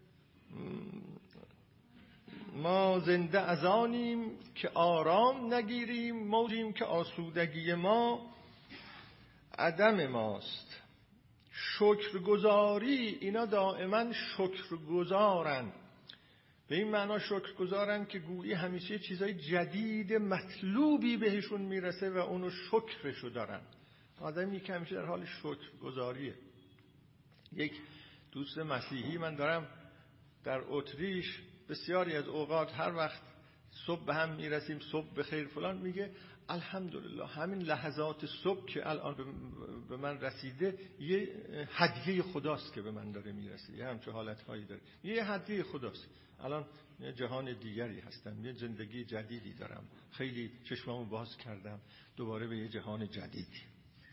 ما زنده از آنیم که آرام نگیریم، موجیم که آسودگی ما عدم ماست. شکرگزاری، اینا دائما شکرگزارن. به این معنا شکرگزارن که گویی همیشه چیزای جدید مطلوبی بهشون میرسه و اونو شکرشو دارن. آدمی که همیشه در حال شکرگزاریه. یک دوست مسیحی من دارم در اتریش، بسیاری از اوقات هر وقت صبح به هم میرسیم، صبح بخیر فلان، میگه الحمدلله همین لحظات صبح که الان به من رسیده یه هدیه خداست که به من داره میرسه. یه همچه حالتهایی داره، یه هدیه خداست. الان یه جهان دیگری هستم، یه زندگی جدیدی دارم، خیلی چشمامو باز کردم دوباره به یه جهان جدیدی.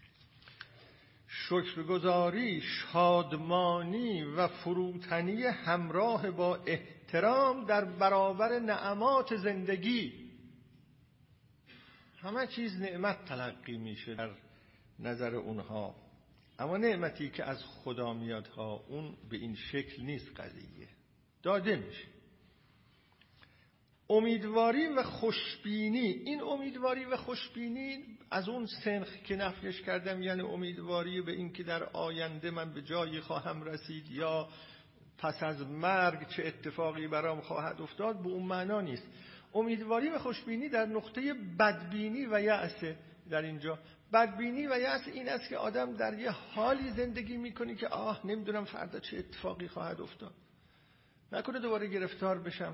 شکرگزاری، شادمانی و فروتنی همراه با احترام در برابر نعمات زندگی. همه چیز نعمت تلقی میشه در نظر اونها، اما نعمتی که از خدا میاد ها اون به این شکل نیست، قضیه داده میشه. امیدواری و خوشبینی، این امیدواری و خوشبینی از اون سنخ که نفیش کردم، یعنی امیدواری به این که در آینده من به جایی خواهم رسید یا پس از مرگ چه اتفاقی برام خواهد افتاد، به اون معنا نیست. امیدواری و خوشبینی در نقطه بدبینی و یأس. در اینجا بدبینی و یأس این است که آدم در یه حالی زندگی میکنه که آه نمیدونم فردا چه اتفاقی خواهد افتاد، نکنه دوباره گرفتار بشم.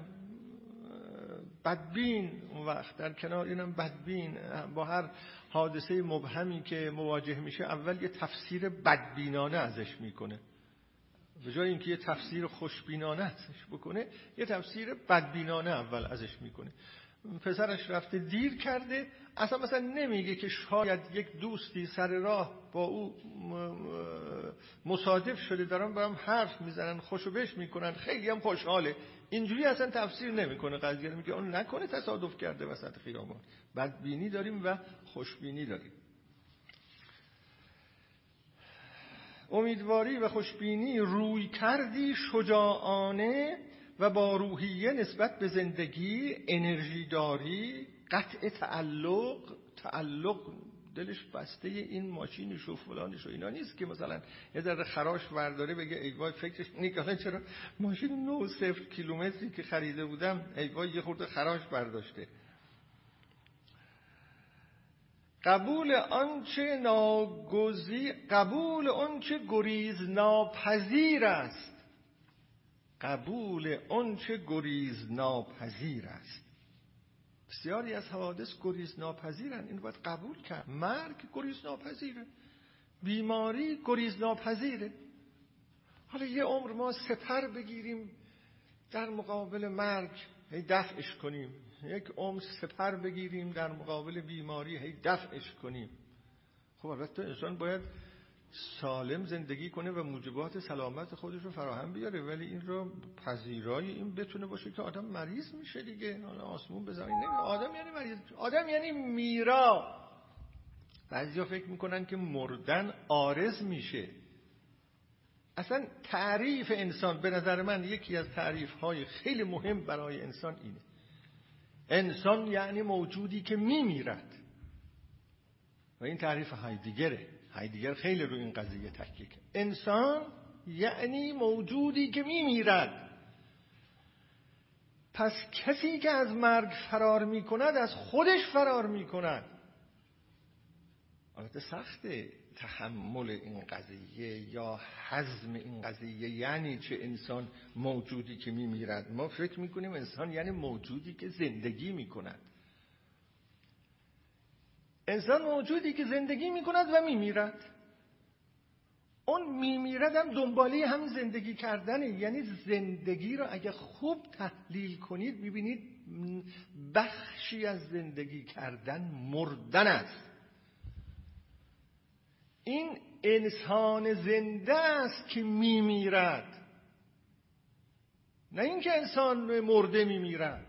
بدبین اون وقت در کنار اینم بدبین با هر حادثه مبهمی که مواجه میشه اول یه تفسیر بدبینانه ازش میکنه، به جای اینکه یه تفسیر خوشبینانه ازش بکنه یه تفسیر بدبینانه اول ازش میکنه. پسرش رفته دیر کرده، اصلا مثلا نمیگه که شاید یک دوستی سر راه با او مصادف شده، دارن با هم حرف میزنن، خوشو بش میکنن، خیلی هم خوشحاله. اینجوری اصلا تفسیر نمیکنه قضیه رو، میگه اون نکنه تصادف کرده وسط خیابان. بدبینی داریم و خوشبینی داریم. امیدواری و خوشبینی روی کردی شجاعانه و با روحیه نسبت به زندگی، انرژی داری، قطع تعلق. تعلق دلش بسته این ماشینش و فلانش و اینا نیست که مثلا یه ذره خراش برداره بگه ای وای فکرش نکنه چرا ماشین نه صفر کیلومتری که خریده بودم ای وای یه خورده خراش برداشته. قبول آنچه ناگزیر، قبول آنچه گریز ناپذیر است. قبول آنچه گریز ناپذیر است. بسیاری از حوادث گریز ناپذیرن، این باید قبول کرد. مرگ گریز ناپذیره، بیماری گریز ناپذیره. حالا یه عمر ما سپر بگیریم در مقابل مرگ هی دفعش کنیم، یک عمر سپر بگیریم در مقابل بیماری هی دفعش کنیم. خب البته انسان باید سالم زندگی کنه و موجبات سلامت خودش رو فراهم بیاره، ولی این رو پذیرای این بتونه باشه که آدم مریض میشه دیگه. حالا آسمون به زمین نمیاد. آدم یعنی مریض، آدم یعنی میرا. بعضیا فکر میکنن که مردن عارض میشه. اصلا تعریف انسان به نظر من یکی از تعریف‌های خیلی مهم برای انسان اینه: انسان یعنی موجودی که میمیرد. و این تعریف هایدگره. هایدگر خیلی روی این قضیه تاکید کرد. انسان یعنی موجودی که میمیرد. پس کسی که از مرگ فرار میکند از خودش فرار میکند. البته سخته تحمل این قضیه یا هضم این قضیه. یعنی چه انسان موجودی که میمیرد؟ ما فکر میکنیم انسان یعنی موجودی که زندگی میکند. انسان موجودی که زندگی میکند و میمیرد. اون میمیرد هم دنباله همین زندگی کردنه. یعنی زندگی رو اگه خوب تحلیل کنید میبینید بخشی از زندگی کردن مردن است. این انسان زنده است که میمیرد، نه اینکه انسان مرده میمیرد.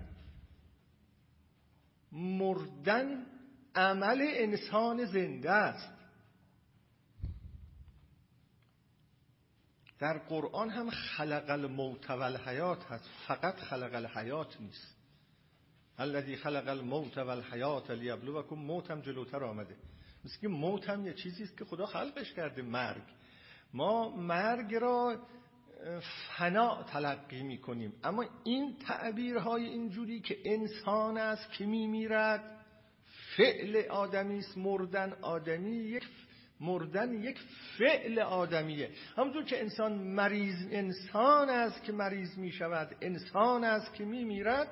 مردن عمل انسان زنده است. در قرآن هم خلق الموت و الحیات هست، فقط خلق الحیات نیست. الذی خلق الموت و الحیات لیبلوکم. موت هم جلوتر آمده. مثل که موت هم یه چیزی است که خدا خلقش کرده. مرگ، ما مرگ را فنا تلقی می کنیم، اما این تعبیرهای اینجوری که انسان است که می میرد، فعل آدمی است. مردن آدمی یک مردن یک فعل آدمیه. همونطور که انسان مریض انسان است که مریض می شود، انسان است که می میرد.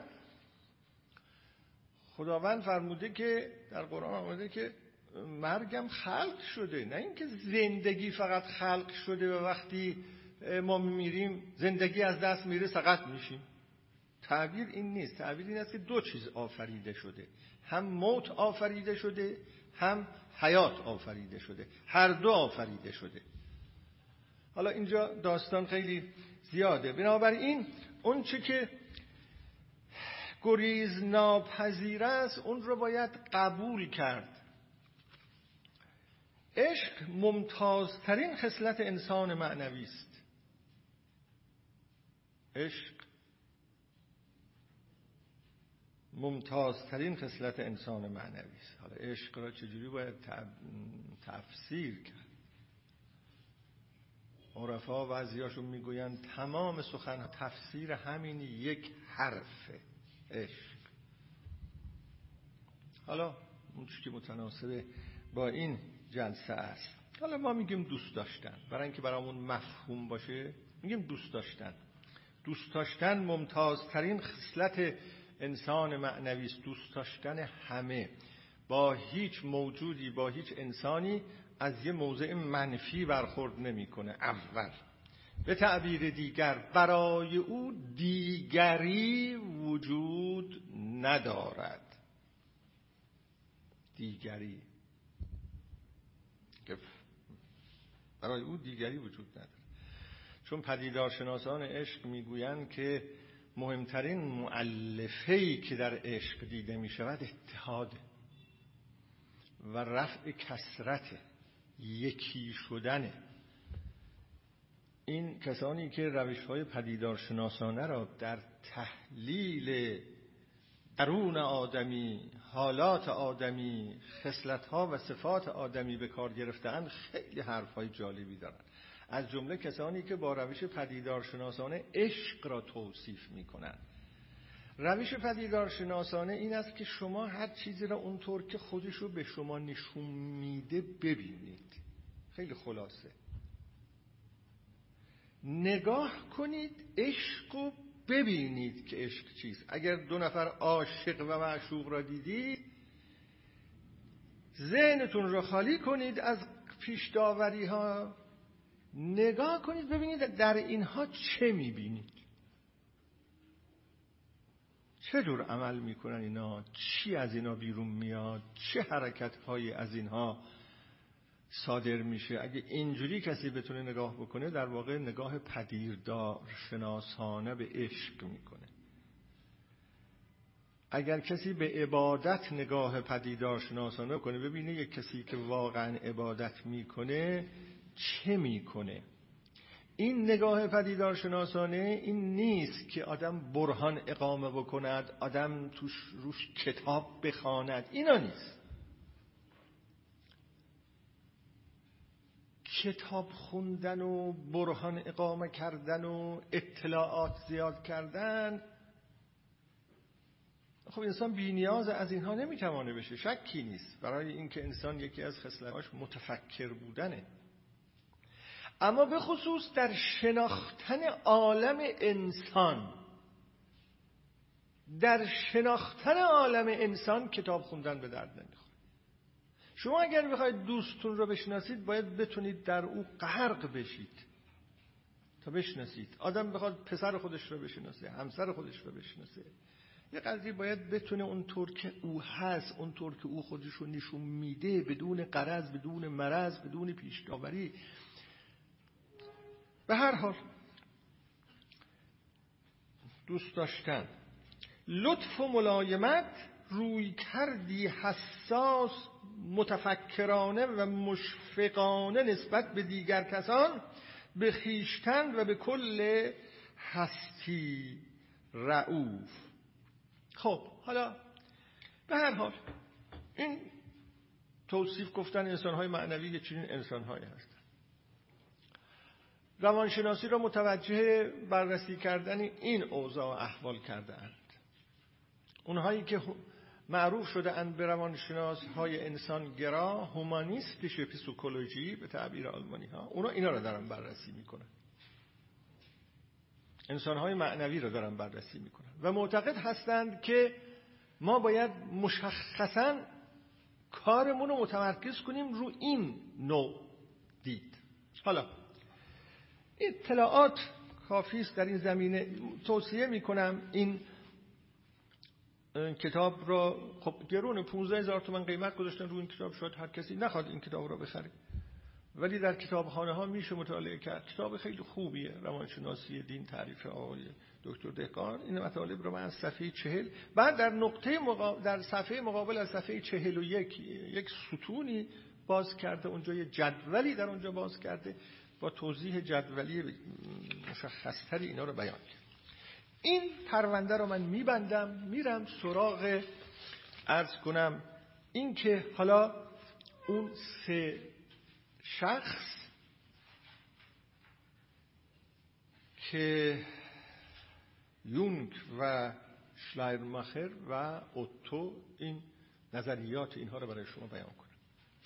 خداوند فرموده که در قرآن آمده که مرگم خلق شده، نه اینکه زندگی فقط خلق شده و وقتی ما میمیریم زندگی از دست میره سقط میشیم. تعبیر این نیست. تعبیر این است که دو چیز آفریده شده: هم موت آفریده شده، هم حیات آفریده شده. هر دو آفریده شده. حالا اینجا داستان خیلی زیاده، بنابراین اون چه که گریز ناپذیر است اون رو باید قبول کرد. عشق ممتازترین خصلت انسان معنوی است. عشق ممتازترین خصلت انسان معنوی است. حالا عشق را چجوری باید تفسیر کرد؟ عرفا بعضیاشون میگویند تمام سخن تفسیر همین یک حرف عشق. حالا اون چیزی که متناسب با این جلسه است. حالا ما میگیم دوست داشتن، برای اینکه برامون مفهوم باشه میگیم دوست داشتن. دوست داشتن ممتازترین خصلت انسان معنوی است. دوست داشتن همه، با هیچ موجودی، با هیچ انسانی از یه موضع منفی برخورد نمیکنه. اول به تعبیر دیگر برای او دیگری وجود ندارد. دیگری برای او دیگری وجود ندارد. چون پدیدارشناسان عشق میگویند که مهمترین مؤلفه‌ای که در عشق دیده می شود اتحاده و رفع کثرت، یکی شدنه. این کسانی که روش‌های پدیدارشناسانه را در تحلیل درون آدمی، حالات آدمی، خصلت‌ها و صفات آدمی به کار گرفته‌اند خیلی حرف‌های جالبی دارند. از جمله کسانی که با روش پدیدارشناسانه عشق را توصیف می‌کنند. روش پدیدارشناسانه این است که شما هر چیزی را اونطور که خودش رو به شما نشون میده ببینید. خیلی خلاصه نگاه کنید، عشق رو ببینید که عشق چیست. اگر دو نفر عاشق و معشوق را دیدید، ذهنتون رو خالی کنید از پیش داوری ها، نگاه کنید ببینید در اینها چه میبینید، چه جور عمل میکنن اینا، چی از اینا بیرون میاد، چه حرکت هایی از اینها صادر میشه. اگه اینجوری کسی بتونه نگاه بکنه، در واقع نگاه پدیدارشناسانه به عشق میکنه. اگر کسی به عبادت نگاه پدیدارشناسانه کنه، ببینه یک کسی که واقعا عبادت میکنه چه میکنه. این نگاه پدیدارشناسانه این نیست که آدم برهان اقامه بکند، آدم توش روش کتاب بخواند، اینا نیست. کتاب خوندن و برهان اقامه کردن و اطلاعات زیاد کردن، خب انسان بی نیاز از اینها نمیتوانه بشه، شکی نیست برای اینکه انسان یکی از خصلت‌هاش متفکر بودنه. اما به خصوص در شناختن عالم انسان، در شناختن عالم انسان کتاب خوندن به درد نمیخوره. شما اگر بخواید دوستتون رو بشناسید باید بتونید در او غرق بشید تا بشناسید. آدم بخواد پسر خودش رو بشناسه، همسر خودش رو بشناسه، یه قدری باید بتونه اونطور که او هست، اونطور که او خودش رو نشون میده، بدون غرض، بدون مرض، بدون پیش‌داوری. به هر حال دوست داشتن، لطف و ملایمت، روی کردی حساس، متفکرانه و مشفقانه نسبت به دیگر کسان، به خویشتن و به کل هستی رؤوف. خب حالا به هر حال این توصیف گفتن انسان‌های معنوی یه چنین انسان‌هایی هستند. روانشناسی را متوجه بررسی کردن این اوضاع و احوال کرده‌اند. اونهایی که معروف شده اند به روانشناس‌های انسانگرا، هومانیست پسیکولوژی به تعبیر آلمانی‌ها، اونا اینا را دارن بررسی میکنن، انسان‌های معنوی را دارن بررسی میکنن و معتقد هستند که ما باید مشخصاً کارمون رو متمرکز کنیم رو این نوع دید. حالا اطلاعات کافی است در این زمینه. توصیه میکنم این کتاب را، خب گرون پانزده هزار تومان قیمت گذاشتن رو این کتاب، شاید هر کسی نخواد این کتاب را بخره، ولی در کتابخانه ها میشه مطالعه کرد. کتاب خیلی خوبیه، روانشناسی دین، تعریف آقای دکتر دهقان. این مطالب رو من از صفحه چهل، بعد در نقطه مقابل، در صفحه مقابل از صفحه چهل و یک یک ستونی باز کرده، اونجا یه جدولی در اونجا باز کرده با توضیح جدولی مشخصتری اینا رو بیان کرد. این پرونده رو من میبندم، میرم سراغ عرض کنم این که حالا اون سه شخص که یونگ و شلایرماخر و اوتو این نظریات اینها رو برای شما بیان کنم.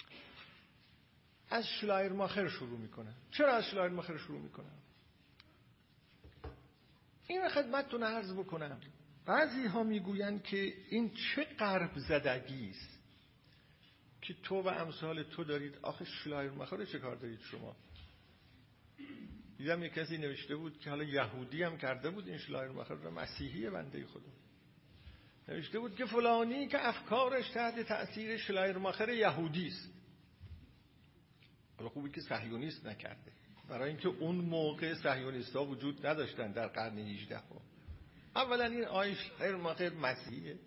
از شلایرماخر شروع میکنم. چرا از شلایرماخر شروع میکنم؟ این رو خدمتتون عرض بکنم. بعضی ها میگویند که این چه غرب زدگی است که تو و امثال تو دارید. آخه شلایرماخر چه کار دارید شما؟ دیدم یک کسی نوشته بود که حالا یهودی هم کرده بود این شلایرماخر رو، مسیحی بنده خدا، نوشته بود که فلانی که افکارش تحت تأثیر شلایرماخر یهودی است. حالا خوبی که صهیونیست نکرده، برای اینکه اون موقع صهیونیست‌ها وجود نداشتن در قرن هجدهم. اولا این آقای شلایرماخر مسیحیه،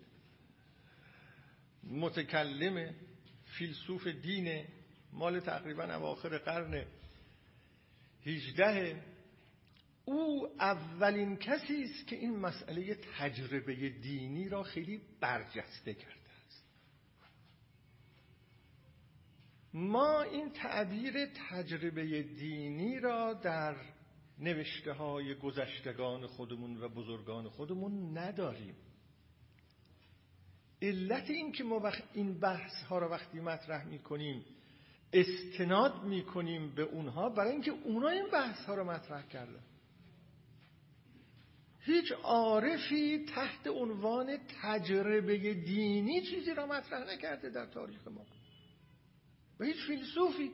متکلم، فیلسوف دینه، مال تقریبا اواخر قرن هجده. او اولین کسی است که این مسئله تجربه دینی را خیلی برجسته کرده است. ما این تعبیر تجربه دینی را در نوشته های گذشتگان خودمون و بزرگان خودمون نداریم. علت این که ما وقت این بحث ها را وقتی مطرح می کنیم استناد می کنیم به اونها، برای اینکه اونها این بحث ها را مطرح کردن. هیچ عارفی تحت عنوان تجربه دینی چیزی را مطرح نکرده در تاریخ ما، و هیچ فیلسوفی.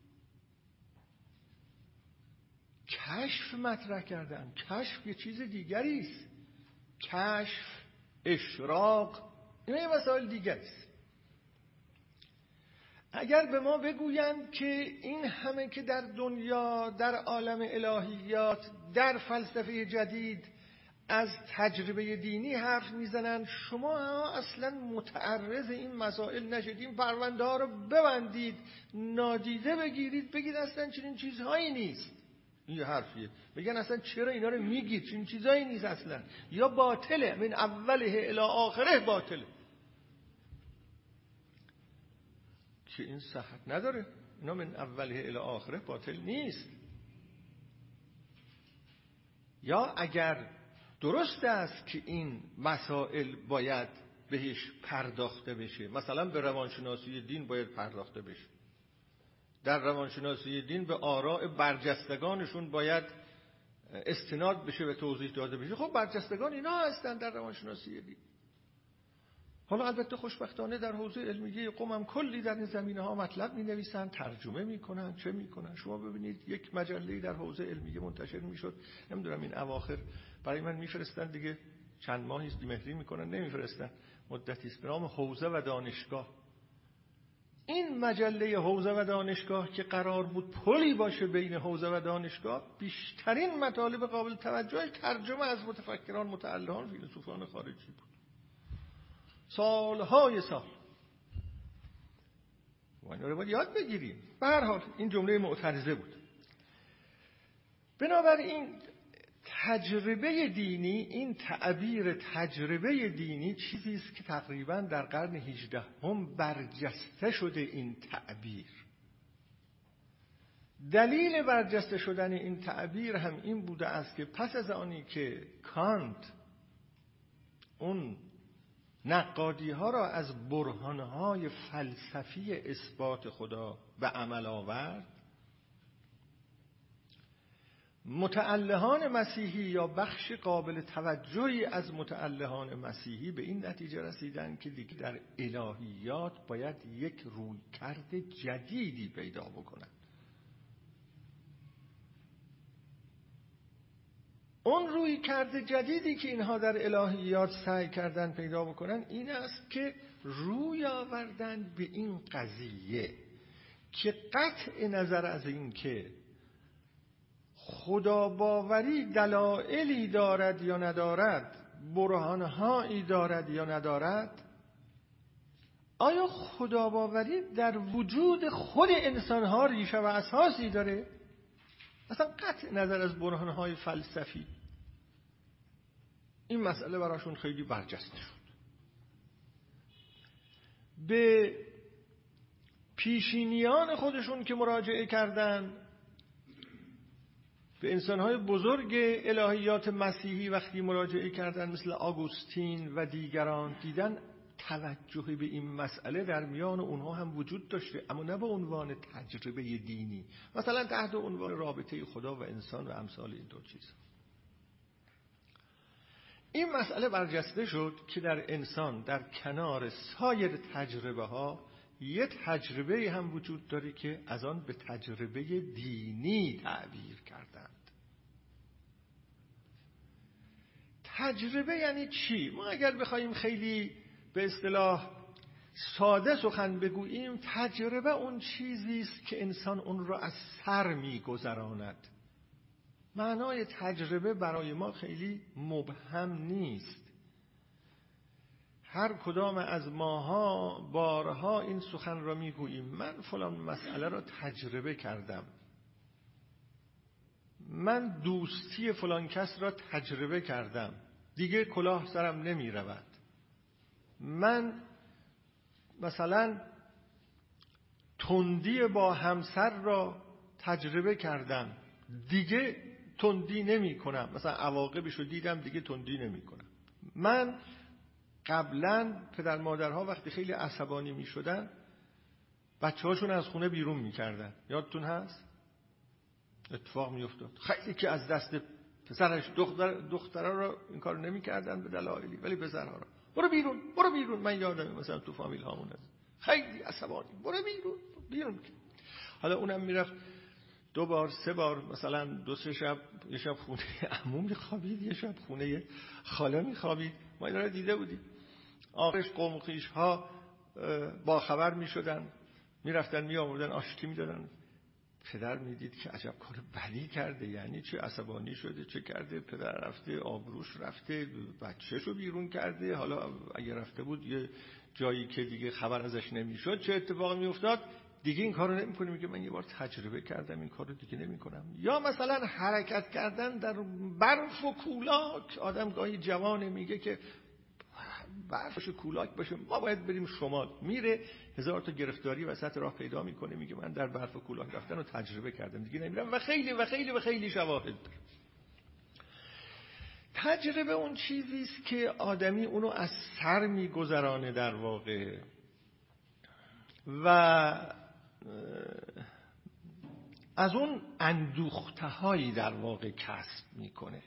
کشف مطرح کردن. کشف یه چیز دیگری است. کشف، اشراق، اینا یه مسائل دیگری است. اگر به ما بگویند که این همه که در دنیا، در عالم الهیات، در فلسفه جدید از تجربه دینی حرف میزنن، شما اصلا متعرض این مسائل نشدید، پرونده ها رو ببندید، نادیده بگیرید، بگید اصلا چنین چیزهایی نیست. این یه حرفیه. بگن اصلا چرا اینا رو میگید، چنین چیزهایی نیست اصلا، یا باطله، من اوله الی آخره باطله، که این صحت نداره. اینا من اوله الی آخره باطل نیست. یا اگر درست است که این مسائل باید بهش پرداخته بشه، مثلا به روانشناسی دین باید پرداخته بشه، در روانشناسی دین به آراء برجستگانشون باید استناد بشه و توضیح داده بشه. خب برجستگان اینا هستن در روانشناسی دین. حالا البته خوشبختانه در حوزه علمیه قم هم کلی در این زمینه ها مطلب می نویسن، ترجمه می کنن، چه می کنن. شما ببینید یک مجله در حوزه علمیه منتشر می شد، نمیدونم این اواخر برای من میفرستن دیگه، چند ماهی است بی‌مهری میکنن نمیفرستن، مدتی است، به نام حوزه و دانشگاه. این مجله حوزه و دانشگاه که قرار بود پلی باشه بین حوزه و دانشگاه، بیشترین مطالب قابل توجهش ترجمه از متفکران متعلهان فیلسوفان خارجی بود، سالهای سال. و اینا رو باید یاد بگیریم. به هر حال این جمله معترضه بود. بنابراین تجربه دینی، این تعبیر تجربه دینی چیزی است که تقریبا در قرن هجدهم برجسته شده. این تعبیر، دلیل برجسته شدن این تعبیر هم این بوده است که پس از آنی که کانت اون نقادی ها را از برهانهای فلسفی اثبات خدا به عمل آورد، متعلهان مسیحی یا بخش قابل توجهی از متعلهان مسیحی به این نتیجه رسیدند که دیگه در الهیات باید یک رویکرد جدیدی پیدا بکنند. اون رویکرد جدیدی که اینها در الهیات سعی کردن پیدا بکنن این است که روی آوردن به این قضیه که قطع نظر از این که خدا باوری دلایلی دارد یا ندارد، برهانهایی دارد یا ندارد، آیا خدا باوری در وجود خود انسانها ریشه و اساسی داره؟ مثلا قطع نظر از برهانهای فلسفی، این مسئله براشون خیلی برجسته شد. به پیشینیان خودشون که مراجعه کردن، به انسانهای بزرگ الهیات مسیحی وقتی مراجعه کردن مثل آگوستین و دیگران، دیدن توجه به این مسئله در میان اونها هم وجود داشته، اما نه به عنوان تجربه دینی، مثلا تحت عنوان رابطه خدا و انسان و امثال این دو چیز. این مسئله برجسته شد که در انسان در کنار سایر تجربه ها یه تجربه هم وجود داره که از آن به تجربه دینی تعبیر کردند. تجربه یعنی چی؟ ما اگر بخوایم خیلی به اصطلاح ساده سخن بگوییم، تجربه اون چیزی است که انسان اون را از سر می‌گذراند. معنای تجربه برای ما خیلی مبهم نیست. هر کدام از ماها بارها این سخن را میگوییم، من فلان مسئله را تجربه کردم، من دوستی فلان کس را تجربه کردم، دیگه کلاه سرم نمی رود، من مثلا تندی با همسر را تجربه کردم، دیگه تندی نمی کنم، مثلا عواقبش رو دیدم دیگه تندی نمی کنم. من قبلا پدر مادرها وقتی خیلی عصبانی می شدن بچه هاشون از خونه بیرون می کردن، یادتون هست؟ اتفاق می افتاد خیلی که از دست پسرش دختر دخترها را این کار نمی کردن به دلایلی، ولی پسرها را برو بیرون برو بیرون. من یادمه مثلا تو فامیل هامون خیلی عصبانی، برو بیرون بیرون. حالا اونم میرفت دو بار سه بار مثلا دو سه شب، یه شب خونه عمو میخوابید، یه شب خونه خاله میخوابید. ما اینا رو دیده بودیم. آخرش قوم و خویش ها با خبر میشدن، میرفتن میآوردن آشتی میدادن. پدر میدید که عجب کار بدی کرده، یعنی چه عصبانی شده، چه کرده، پدر رفته آبروش رفته، بچه‌شو بیرون کرده، حالا اگه رفته بود یه جایی که دیگه خبر ازش نمیشد چه اتفاقی میافتاد، دیگه این کارو نمی‌کنه. میگه من یه بار تجربه کردم این کارو دیگه نمی‌کنم. یا مثلا حرکت کردن در برف و کولاک، آدم گاهی جوانه میگه که برفش کولاک باشه ما باید بریم شمال، میره هزار تا گرفتاری وسط راه پیدا میکنه، میگه من در برف و کولاک رفتن رو تجربه کردم دیگه نمیرم، و خیلی و خیلی و خیلی شواهد داره. تجربه اون چیزی است که آدمی اونو از سر میگذرانه در واقع و از اون اندوخته‌هایی در واقع کسب میکنه.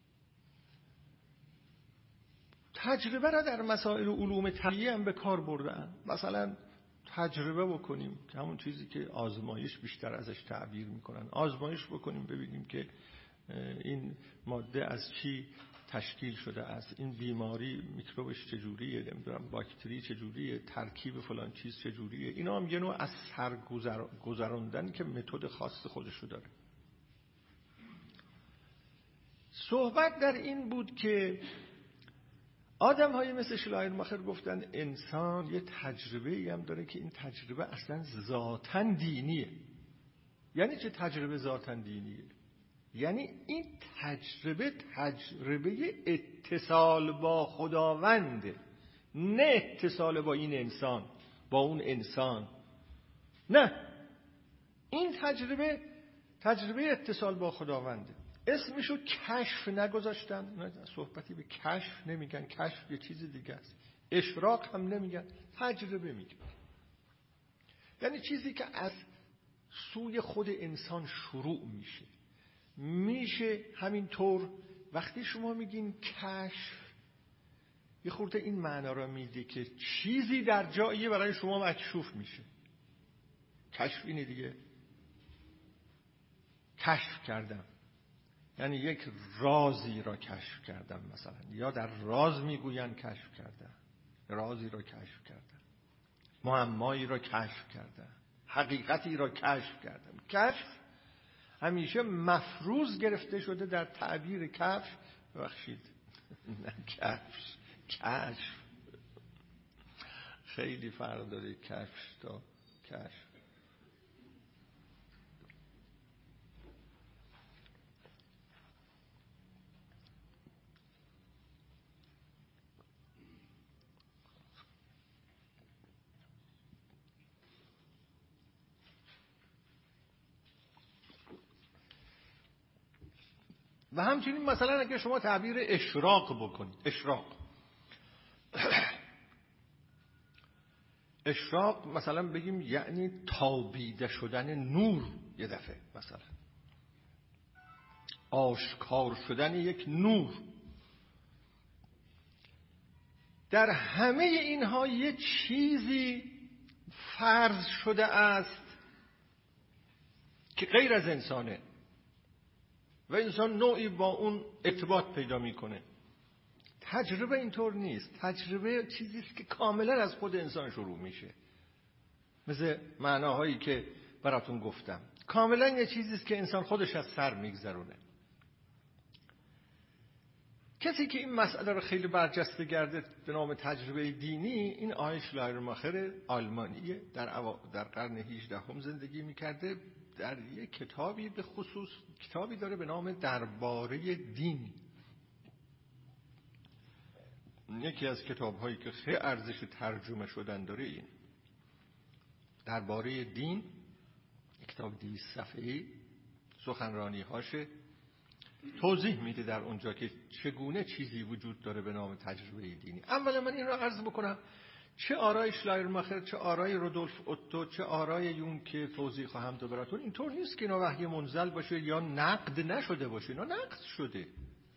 تجربه را در مسائل علوم طبیعی هم به کار بردن. مثلا تجربه بکنیم، همون چیزی که آزمایش بیشتر ازش تعبیر میکنن، آزمایش بکنیم ببینیم که این ماده از چی تشکیل شده است، این بیماری میکروبش چجوریه، نمیدونم باکتری چجوریه، ترکیب فلان چیز چجوریه. اینا هم یه نوع از سرگذراندن که متد خاص خودشو داره. صحبت در این بود که آدم های مثل شلایرماخر گفتن انسان یه تجربه ای هم داره که این تجربه اصلا ذاتاً دینیه. یعنی چه تجربه ذاتاً دینیه؟ یعنی این تجربه تجربه اتصال با خداونده، نه اتصال با این انسان، با اون انسان. نه، این تجربه تجربه اتصال با خداونده. اسمشو کشف نگذاشتن، نه صحبتی به کشف نمیگن، کشف یه چیز دیگه است. اشراق هم نمیگن، تجربه میگن. یعنی چیزی که از سوی خود انسان شروع میشه. میشه همینطور وقتی شما میگین کشف، یه خورده این معنا را میده که چیزی در جایی برای شما مکشوف میشه. کشف اینه دیگه، کشف کردم یعنی یک رازی را کشف کردم، مثلا یا در راز میگوین کشف کردم، رازی را کشف کردم، معمایی را کشف کردم، حقیقتی را کشف کردم. کشف همیشه مفروض گرفته شده در تعبیر کشف، ببخشید نه کشف، کشف خیلی فرق داره کشف تا کشف. و همچنین مثلا اگه شما تعبیر اشراق بکنید، اشراق اشراق مثلا بگیم یعنی تابیده شدن نور، یه دفعه مثلا آشکار شدن یک نور. در همه اینها یه چیزی فرض شده است که غیر از انسانه و انسان نوعی با اون ارتباط پیدا میکنه. تجربه اینطور نیست. تجربه چیزی است که کاملا از خود انسان شروع میشه، مثل معناهایی که براتون گفتم. کاملا یه چیزی است که انسان خودش از سر میگذرونه. کسی که این مسئله رو خیلی برجسته گرده به نام تجربه دینی، این آقای شلایرماخر آلمانیه، در اوا... در قرن هجدهم زندگی میکرده. در یک کتابی به خصوص کتابی داره به نام درباره دین. یکی از کتاب‌هایی که خیلی ارزش ترجمه شدن داره این درباره دین، کتاب دویست صفحه‌ای، سخنرانی‌هاشه، توضیح میده در اونجا که چگونه چیزی وجود داره به نام تجربه دینی. اولا من این رو عرض بکنم، چه آرای شلایرماخر، چه آرای رودولف اوتو، چه آرای یون که توضیح خواهم داد براتون، اینطور نیست که اینا وحی منزل باشه یا نقد نشده باشه. اینا نقد شده،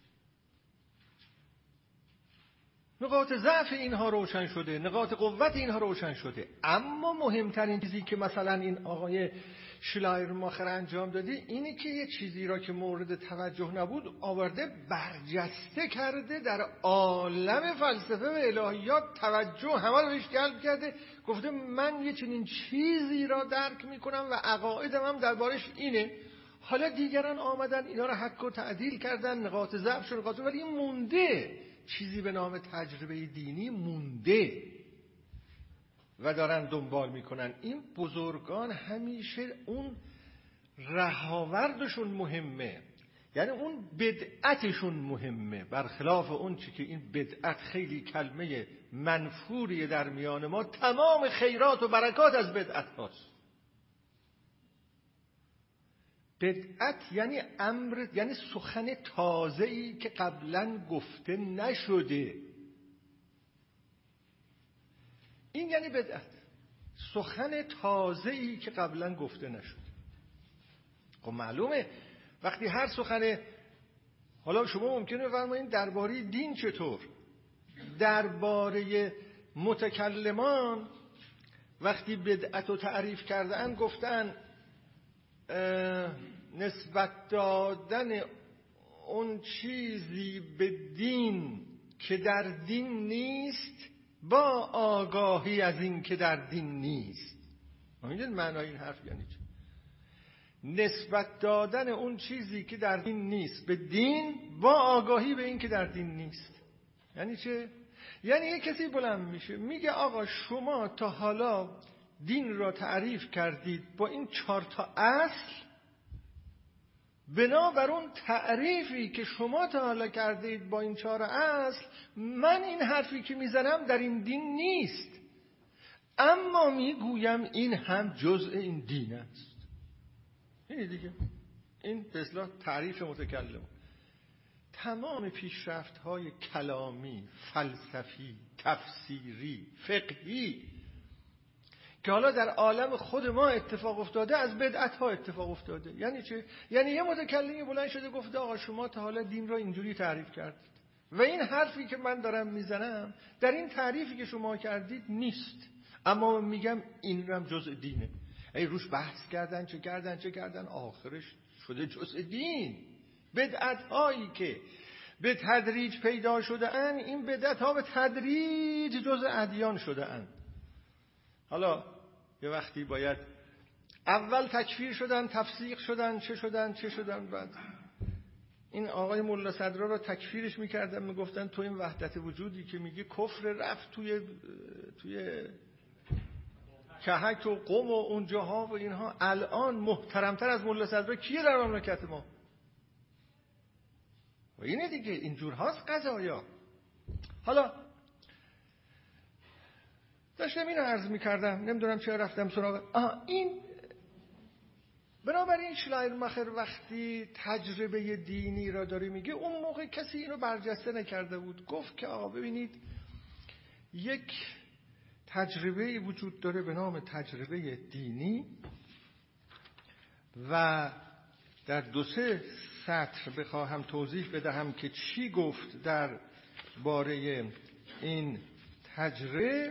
نقاط ضعف اینها روشن شده، نقاط قوت اینها روشن شده. اما مهمترین چیزی که مثلا این آقای شلایرماخر انجام داده اینی که یه چیزی را که مورد توجه نبود آورده برجسته کرده، در عالم فلسفه و الهیات توجه همه رو بهش جلب کرده، گفته من یه چنین چیزی را درک میکنم و عقایدم هم دربارش اینه. حالا دیگران آمدن اینا رو حک و تعدیل کردن، نقاط ضعف و نقاط، ولی این مونده، چیزی به نام تجربه دینی مونده و دارن دنبال میکنن. این بزرگان همیشه اون رهاوردشون مهمه، یعنی اون بدعتشون مهمه، برخلاف اون چی که این بدعت خیلی کلمه منفوریه در میان ما. تمام خیرات و برکات از بدعت هاست. بدعت یعنی امر، یعنی سخن تازه‌ای که قبلا گفته نشده. این یعنی بدعت، سخن تازه‌ای که قبلا گفته نشده. خب معلومه وقتی هر سخن، حالا شما ممکنه بفرمایید درباره دین چطور؟ درباره متکلمان وقتی بدعت رو تعریف کردن گفتن نسبت دادن اون چیزی به دین که در دین نیست با آگاهی از این که در دین نیست. می‌دونید معنای این حرف یعنی چی؟ نسبت دادن اون چیزی که در دین نیست به دین با آگاهی به این که در دین نیست. یعنی چه؟ یعنی یک کسی بلند میشه میگه آقا شما تا حالا دین را تعریف کردید با این چهار تا اصل، بنابر اون تعریفی که شما تا حالا کردید با این چهار اصل، من این حرفی که میزنم در این دین نیست، اما میگویم این هم جزء این دین است. این دیگه، این به اصطلاح تعریف متکلم. تمام پیشرفت‌های کلامی، فلسفی، تفسیری، فقهی که حالا در عالم خود ما اتفاق افتاده از بدعت‌ها اتفاق افتاده. یعنی چه؟ یعنی یه متکلمی بلند شده گفته آقا شما تا حالا دین را اینجوری تعریف کردید و این حرفی که من دارم میزنم در این تعریفی که شما کردید نیست، اما میگم این هم جزء دینه. ای روش بحث کردن چه کردن چه کردن آخرش شده جزء دین. بدعت‌هایی که به تدریج پیدا شده اند، این بدعت‌ها به تدریج جزء ادیان شده اند. حالا یه وقتی باید اول تکفیر شدن، تفسیق شدن، چه شدن چه شدن بعد این آقای ملا صدرا رو تکفیرش میکردن، میگفتن تو این وحدت وجودی که میگی کفر رفت توی توی کهک و قم و اونجاها و اینها، الان محترمتر از ملا صدرا کیه در مملکت ما؟ و اینه دیگه، اینجور هاست قضایا. حالا داشتم اینو عرض میکردم، نمیدونم چرا رفتم سراغ آها این. بنابراین شلایرماخر وقتی تجربه دینی را داره میگه، اون موقع کسی اینو برجسته نکرده بود. گفت که آقا ببینید یک تجربه وجود داره به نام تجربه دینی و در دو سه سطر بخواهم توضیح بدهم که چی گفت در باره این تجربه.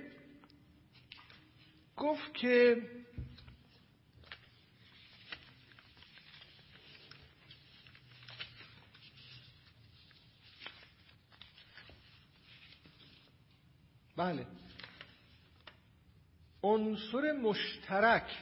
گفت که بله عنصر مشترک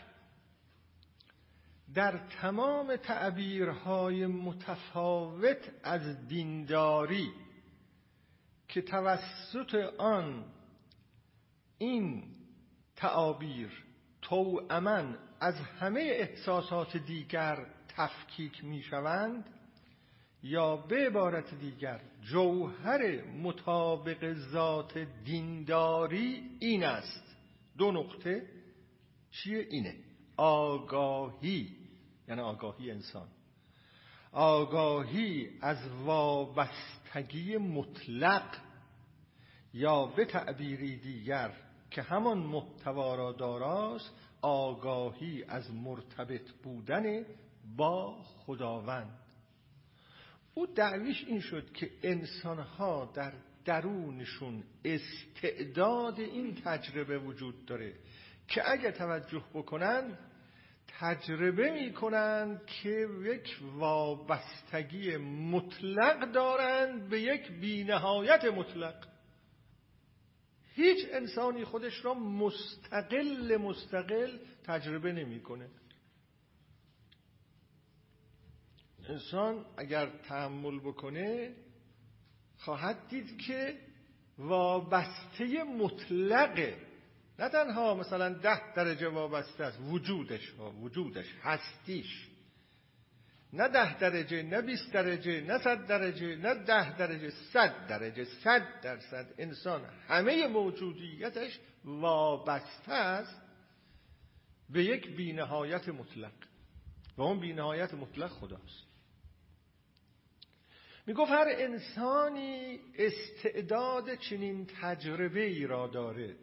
در تمام تعبیرهای متفاوت از دینداری که توسط آن این تعابیر توأماً از همه احساسات دیگر تفکیک می شوند، یا به عبارت دیگر جوهر مطابق ذات دینداری این است. دو نقطه چیه؟ اینه آگاهی، یعنی آگاهی انسان، آگاهی از وابستگی مطلق، یا به تعبیری دیگر که همان محتوا را داراست، آگاهی از مرتبط بودن با خداوند. او دعویش این شد که انسان‌ها در درونشون استعداد این تجربه وجود داره که اگه توجه بکنن تجربه میکنند که یک وابستگی مطلق دارند به یک بی‌نهایت مطلق. هیچ انسانی خودش را مستقل مستقل تجربه نمیکنه. انسان اگر تأمل بکنه خواهد دید که وابسته مطلقه، نه تنها مثلا ده درجه وابسته است، وجودش وجودش هستیش، نه ده درجه، نه بیست درجه، نه صد درجه، نه ده درجه، صد درجه، صد درصد انسان همه موجودیتش وابسته است به یک بی‌نهایت مطلق و اون بی‌نهایت مطلق خداست. میگفت هر انسانی استعداد چنین تجربه ای را داره،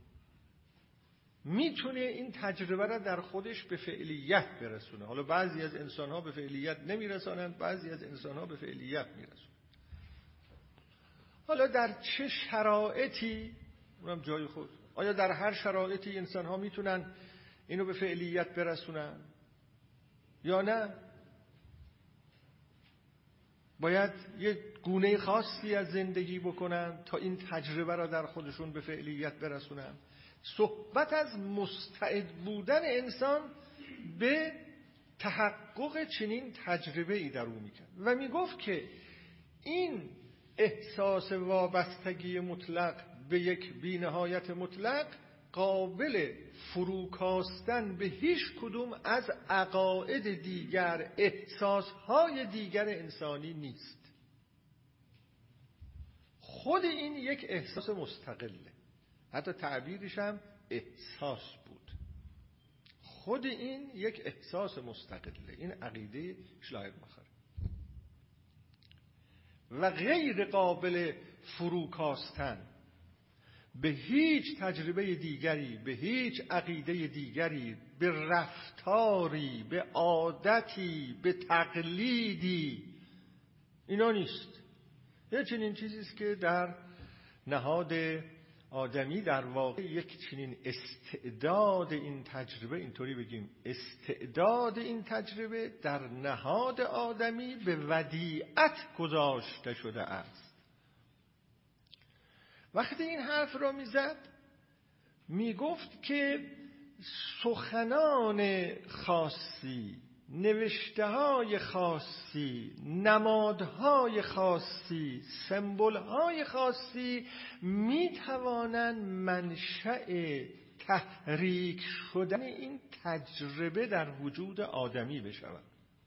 میتونه این تجربه را در خودش به فعلیت برسونه. حالا بعضی از انسان‌ها به فعلیت نمیرسانند، بعضی از انسان‌ها به فعلیت میرسونند. حالا در چه شرایطی، اونم جای خود، آیا در هر شرایطی انسان‌ها میتونن اینو به فعلیت برسونن یا نه؟ باید یه گونه خاصی از زندگی بکنن تا این تجربه را در خودشون به فعلیت برسونن. صحبت از مستعد بودن انسان به تحقق چنین تجربه ای در او میکرد و میگفت که این احساس وابستگی مطلق به یک بی‌نهایت مطلق قابل فروکاستن به هیچ کدوم از عقاید دیگر، احساسهای دیگر انسانی نیست. خود این یک احساس مستقله، حتی تعبیرش هم احساس بود. خود این یک احساس مستقله، این عقیده شلایرماخر و غیر قابل فروکاستن به هیچ تجربه دیگری، به هیچ عقیده دیگری، به رفتاری، به عادتی، به تقلیدی، اینا نیست. یه چنین چیزی است که در نهاد آدمی در واقع یک چنین استعداد این تجربه، اینطوری بگیم استعداد این تجربه در نهاد آدمی به ودیعت گذاشته شده است. وقتی این حرف را میزد میگفت که سخنان خاصی، نوشته‌های خاصی، نمادهای خاصی، سمبول‌های خاصی میتوانند منشأ تحریک شدن این تجربه در وجود آدمی بشوند.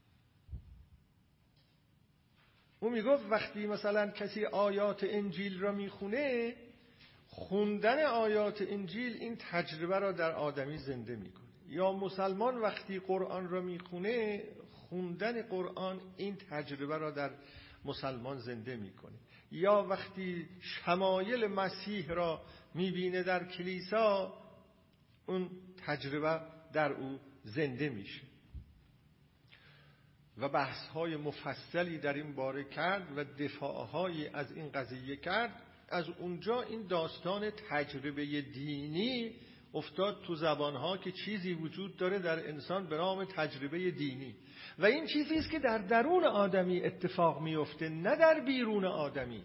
او میگفت وقتی مثلا کسی آیات انجیل را میخونه، خوندن آیات انجیل این تجربه را در آدمی زنده میکنه. یا مسلمان وقتی قرآن را میخونه، خوندن قرآن این تجربه را در مسلمان زنده میکنه. یا وقتی شمایل مسیح را میبینه در کلیسا، اون تجربه در او زنده میشه. و بحث‌های مفصلی در این باره کرد و دفاع‌هایی از این قضیه کرد. از اونجا این داستان تجربه دینی افتاد تو زبانها که چیزی وجود داره در انسان به نام تجربه دینی و این چیزی است که در درون آدمی اتفاق میفته، نه در بیرون آدمی.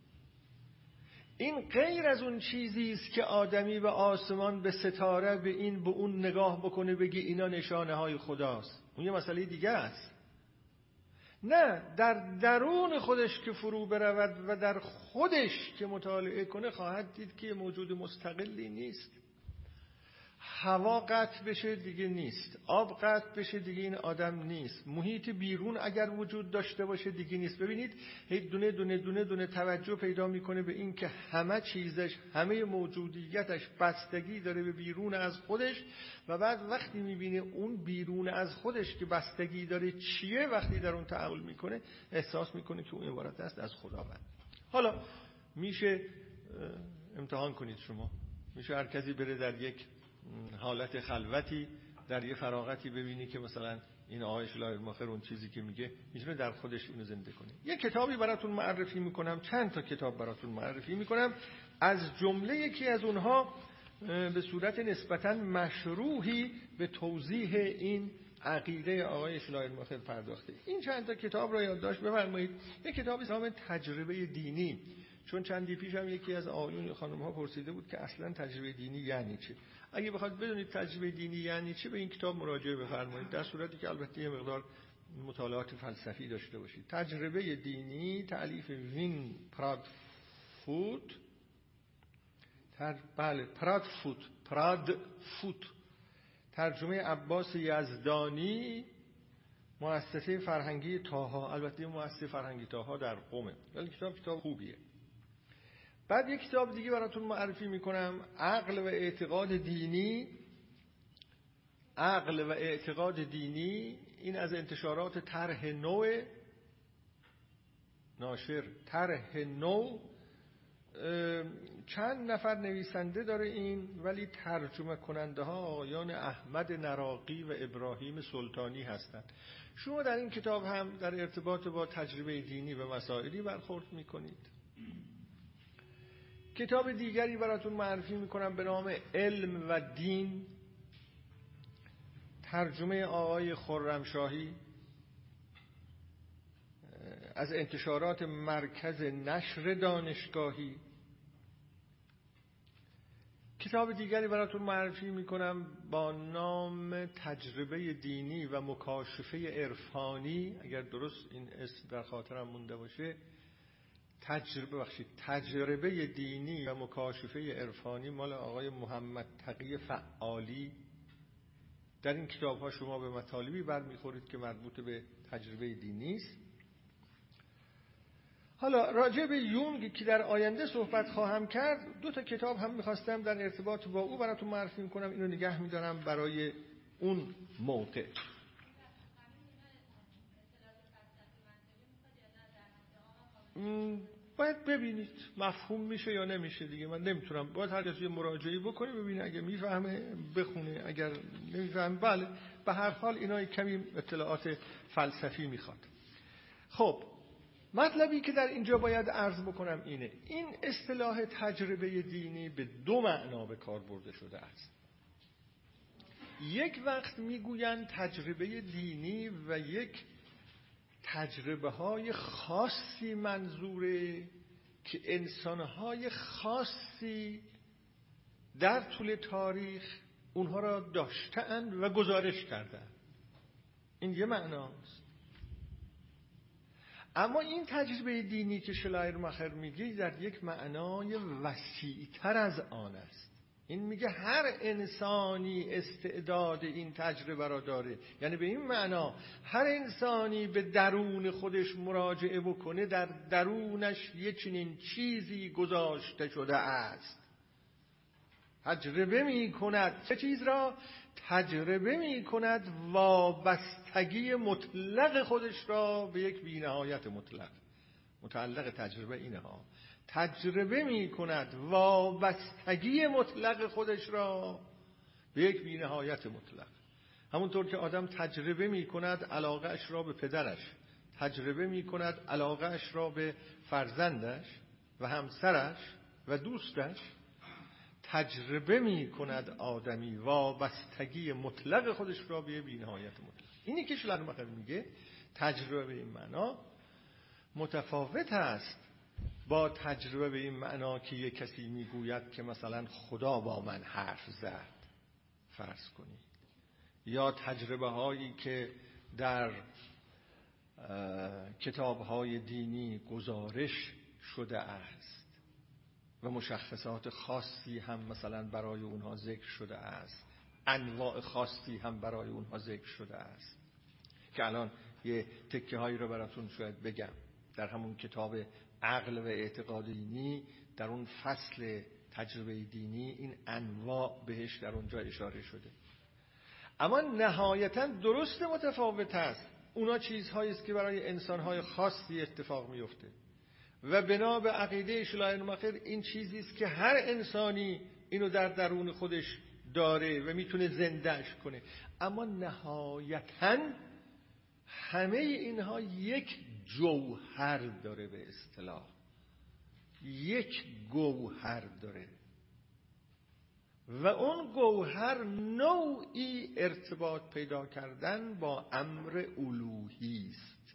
این غیر از اون چیزی است که آدمی به آسمان، به ستاره، به این به اون نگاه بکنه بگه اینا نشانه های خداست. اون یه مسئله دیگه است. نه، در درون خودش که فرو برود و در خودش که مطالعه کنه خواهد دید که موجود مستقلی نیست. هوا قطع بشه دیگه نیست، آب قطع بشه دیگه این آدم نیست، محیط بیرون اگر وجود داشته باشه دیگه نیست. ببینید هی دونه دونه دونه دونه توجه پیدا میکنه به این که همه چیزش، همه موجودیتش بستگی داره به بیرون از خودش و بعد وقتی میبینه اون بیرون از خودش که بستگی داره چیه، وقتی در اون تأمل میکنه احساس میکنه که اون عبارت است از خداوند. حالا میشه امتحان کنید شما، میشه هر کسی بره در یک حالت خلوتی، در یه فراغتی ببینی که مثلا این آقای شلایرماخر اون چیزی که میگه میتونه در خودش اینو زنده کنه. یه کتابی براتون معرفی میکنم، چند تا کتاب براتون معرفی میکنم. از جمله یکی از اونها به صورت نسبتاً مشروحی به توضیح این عقیده آقای شلایرماخر پرداخته. این چند تا کتاب را یادداشت بفرمایید. یک کتابی به نام تجربه دینی، چون چندی پیش هم یکی از آقایون خانم ها پرسیده بود که اصلا تجربه دینی یعنی چه. اگه بخواد بدونید تجربه دینی یعنی چه، به این کتاب مراجعه بفرمایید، در صورتی که البته یه مقدار مطالعات فلسفی داشته باشید. تجربه دینی، تألیف وین پرادفوت، تر... بله پرادفوت پرادفوت ترجمه عباس یزدانی، مؤسسه فرهنگی طاها. البته مؤسسه فرهنگی طاها در قم، ولی کتاب کتاب خوبیه. بعد یک کتاب دیگه براتون معرفی میکنم، عقل و اعتقاد دینی. عقل و اعتقاد دینی، این از انتشارات طرح نو، ناشر طرح نو. چند نفر نویسنده داره این، ولی ترجمه کننده ها آقایان احمد نراقی و ابراهیم سلطانی هستند. شما در این کتاب هم در ارتباط با تجربه دینی و مسائلی برخورد میکنید. کتاب دیگری براتون معرفی میکنم به نام علم و دین، ترجمه آقای خرمشاهی، از انتشارات مرکز نشر دانشگاهی. کتاب دیگری براتون معرفی میکنم با نام تجربه دینی و مکاشفه عرفانی، اگر درست این اسم در خاطرم مونده باشه، تجربه بخشید تجربه دینی و مکاشفه عرفانی، مال آقای محمد تقی فعالی. در این کتاب ها شما به مطالبی برمیخورید که مربوط به تجربه دینی است. حالا راجع به یونگ که در آینده صحبت خواهم کرد، دو تا کتاب هم میخواستم در ارتباط با او براتون معرفی میکنم، اینو نگه میدارم برای اون موقع. باید ببینید مفهوم میشه یا نمیشه دیگه، من نمیتونم، باید هر کسی مراجعه بکنه ببینه، اگه میفهمه بخونه، اگر نمیفهمه بله. به هر حال اینا کمی اطلاعات فلسفی میخواد. خب مطلبی که در اینجا باید عرض بکنم اینه، این اصطلاح تجربه دینی به دو معنا به کار برده شده است. یک وقت میگویند تجربه دینی و یک تجربه های خاصی منظوره که انسانهای خاصی در طول تاریخ اونها را داشتند و گزارش کردند. این یه معناست. اما این تجربه دینی که شلایرماخر میگه در یک معنای وسیع‌تر از آن است. این میگه هر انسانی استعداد این تجربه را داره، یعنی به این معنا هر انسانی به درون خودش مراجعه بکنه در درونش یه چنین چیزی گذاشته شده است. تجربه می کند چه چیز را؟ تجربه می کند وابستگی مطلق خودش را به یک بی‌نهایت مطلق. متعلق تجربه اینه ها، تجربه می کند وابستگی مطلق خودش را به یک بی‌نهایت مطلق. همونطور که آدم تجربه می کند علاقه اش را به پدرش، تجربه می کند علاقه اش را به فرزندش و همسرش و دوستش، تجربه می کند آدمی وابستگی مطلق خودش را به بی‌نهایت مطلق. اینی که شلایرماخر میگه تجربه به این معنا متفاوت است با تجربه به این معنا که یک کسی میگوید که مثلا خدا با من حرف زد، فرض کنید، یا تجربه هایی که در کتاب های دینی گزارش شده است و مشخصات خاصی هم مثلا برای اونها ذکر شده است، انواع خاصی هم برای اونها ذکر شده است که الان یه تکه هایی رو براتون شاید بگم. در همون کتاب عقل و اعتقاد دینی در اون فصل تجربه دینی این انواع بهش در اونجا اشاره شده. اما نهایتا درست متفاوت است. اونا چیزهایی است که برای انسانهای خاصی اتفاق میفته و بنا به عقیده شلایرماخر این چیزی است که هر انسانی اینو در درون خودش داره و میتونه زندهش کنه. اما نهایتا همه اینها یک جوهر داره، به اصطلاح یک گوهر داره. و اون گوهر نوعی ارتباط پیدا کردن با امر الوهی است.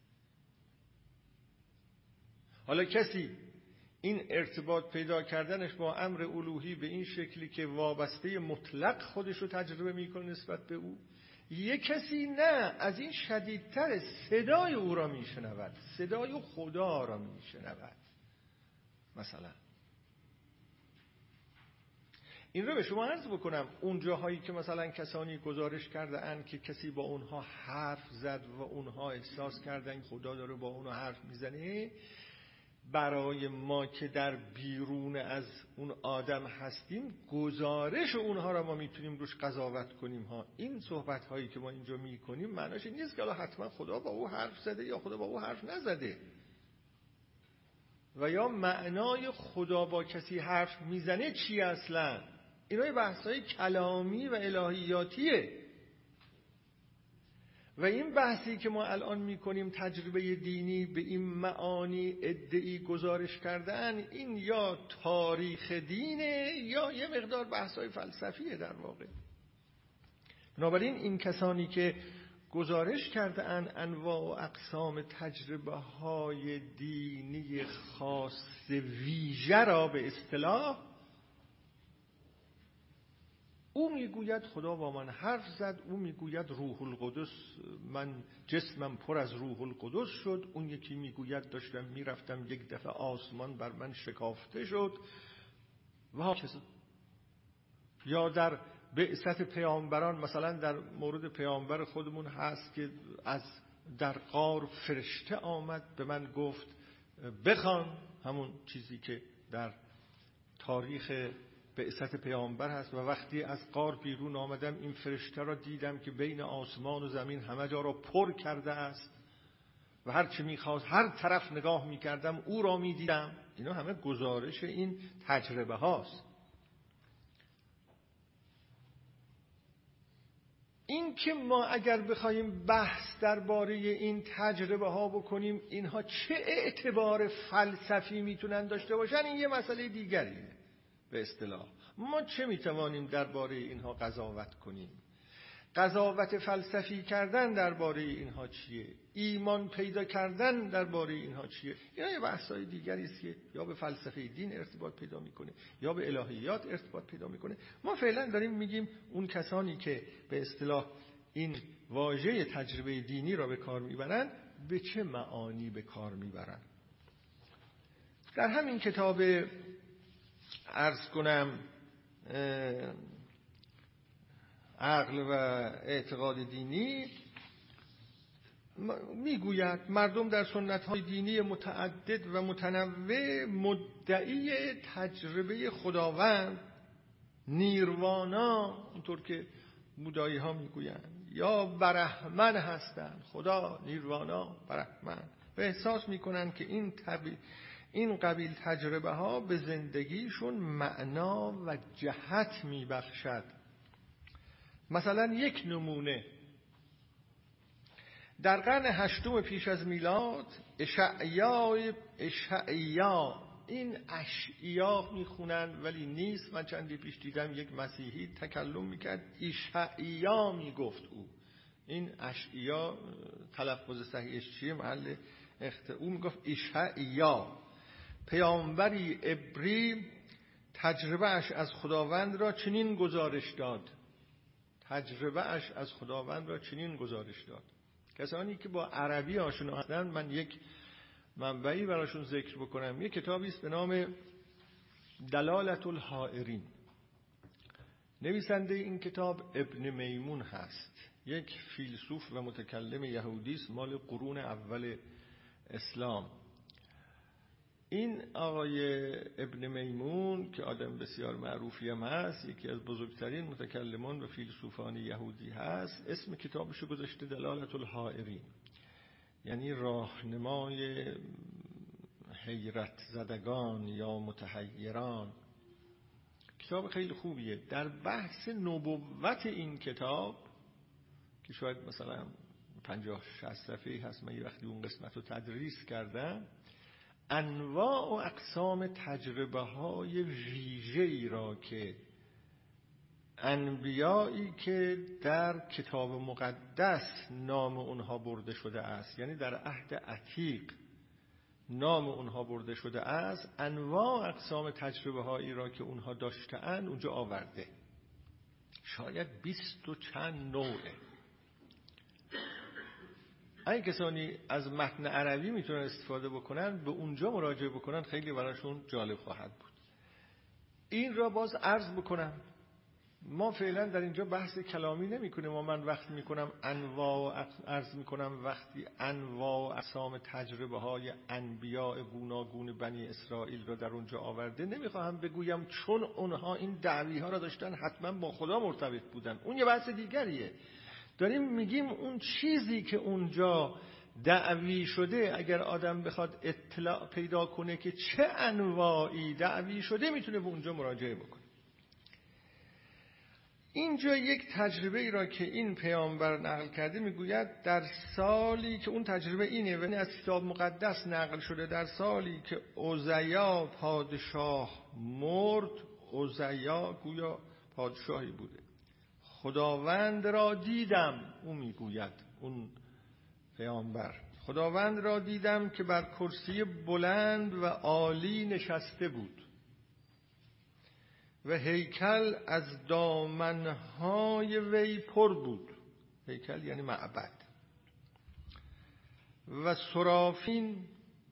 حالا کسی این ارتباط پیدا کردنش با امر الوهی به این شکلی که وابسته مطلق خودش رو تجربه میکنه نسبت به او، یک کسی نه، از این شدیدتر صدای او را میشنود، صدای خدا را میشنود. مثلا این رو به شما عرض بکنم، اون جاهایی که مثلا کسانی گزارش کرده اند که کسی با اونها حرف زد و اونها احساس کردن خدا داره با اونها حرف میزنه، برای ما که در بیرون از اون آدم هستیم گزارش اونها را ما میتونیم روش قضاوت کنیم ها. این صحبت هایی که ما اینجا میکنیم معناش این نیست که الان حتما خدا با او حرف زده یا خدا با او حرف نزده، و یا معنای خدا با کسی حرف میزنه چی اصلا. اینا بحث‌های کلامی و الهیاتیه. و این بحثی که ما الان میکنیم تجربه دینی به این معانی ادعی گزارش کردن، این یا تاریخ دینه یا یه مقدار بحث‌های فلسفیه در واقع. بنابراین این کسانی که گزارش کرده اند انواع و اقسام تجربه های دینی خاص ویژه را به اصطلاح، او میگوید خدا با من حرف زد، او میگوید روح القدس، من جسمم پر از روح القدس شد، اون یکی میگوید داشتم میرفتم یک دفعه آسمان بر من شکافته شد و هاکذا. یا در بعثت پیامبران، مثلا در مورد پیامبر خودمون هست که از در غار فرشته آمد به من گفت بخوان، همون چیزی که در تاریخ بعثت پیامبر هست. و وقتی از غار بیرون آمدم این فرشته را دیدم که بین آسمان و زمین همه جا را پر کرده است و هر چی میخواست هر طرف نگاه میکردم او را میدیدم. اینا همه گزارش این تجربه هاست. این که ما اگر بخوایم بحث درباره این تجربه ها بکنیم اینها چه اعتبار فلسفی میتونن داشته باشن، این یه مسئله دیگریه. به اصطلاح ما چه میتوانیم درباره اینها قضاوت کنیم؟ قضاوت فلسفی کردن درباره اینها چیه؟ ایمان پیدا کردن درباره اینها چیه؟ اینا یه بحث‌های دیگری است که یا به فلسفه دین ارتباط پیدا میکنه یا به الهیات ارتباط پیدا میکنه. ما فعلا داریم میگیم اون کسانی که به اصطلاح این واژه تجربه دینی را به کار میبرن به چه معانی به کار میبرن. در همین کتاب عرض کنم عقل و اعتقاد دینی میگوید مردم در سنت‌های دینی متعدد و متنوع مدعی تجربه خداوند، نیروانا، اونطور که بودایی ها میگویند، یا برهمن هستند. خدا، نیروانا، برهمن. و احساس میکنند که این طبیعی این قبیل تجربه ها به زندگیشون معنا و جهت میبخشد. مثلا یک نمونه، در قرن هشتم پیش از میلاد اشعیا اشعیا این اشعیا میخونن ولی نیست. من چندی پیش دیدم یک مسیحی تکلم میکرد اشعیا میگفت او. این اشعیا تلفظ صحیحش چیه؟ محل اخت... او میگفت اشعیا. پیامبری عبری تجربه اش از خداوند را چنین گزارش داد. تجربه اش از خداوند را چنین گزارش داد. کسانی که با عربی آشنا هستند من یک منبعی براشون ذکر بکنم. یک کتابی است به نام دلالت الحائرین. نویسنده این کتاب ابن میمون هست، یک فیلسوف و متکلم یهودی است مال قرون اول اسلام. این آقای ابن میمون که آدم بسیار معروفی هم هست، یکی از بزرگترین متکلمان و فیلسوفان یهودی هست، اسم کتابشو گذاشته دلالت الحائرین، یعنی راهنمای حیرت زدگان یا متحیران. کتاب خیلی خوبیه. در بحث نبوت این کتاب که شاید مثلا پنجاه شصت صفحه‌ای هست، من یه وقتی اون قسمت رو تدریس کردم، انواع و اقسام تجربه های ویژه‌ای را که انبیایی که در کتاب مقدس نام اونها برده شده است، یعنی در عهد عتیق نام اونها برده شده است، انواع اقسام تجربه هایی را که اونها داشته‌اند اونجا آورده. شاید بیست و چند نوعه. اگه کسانی از متن عربی میتونن استفاده بکنن، به اونجا مراجعه بکنن، خیلی براشون جالب خواهد بود. این را باز عرض بکنم، ما فعلا در اینجا بحث کلامی نمی کنیم و من وقت می کنم انواع عرض می کنم وقتی انواع اقسام تجربه های انبیاء گوناگون بنی اسرائیل را در اونجا آورده، نمی خواهم بگویم چون اونها این دعوی ها را داشتن حتما با خدا مرتبط بودن. اون یه بحث دیگریه. داریم میگیم اون چیزی که اونجا دعوی شده، اگر آدم بخواد اطلاع پیدا کنه که چه انواعی دعوی شده، میتونه به اونجا مراجعه بکنه. اینجا یک تجربه ای را که این پیامبر نقل کرده میگوید در سالی که اون تجربه اینه و این از کتاب مقدس نقل شده، در سالی که عزیا پادشاه مرد. عزیا گویا پادشاهی بوده. خداوند را دیدم، اون میگوید اون پیامبر، خداوند را دیدم که بر کرسی بلند و عالی نشسته بود و هیکل از دامنهای وی پر بود. هیکل یعنی معبد. و سرافین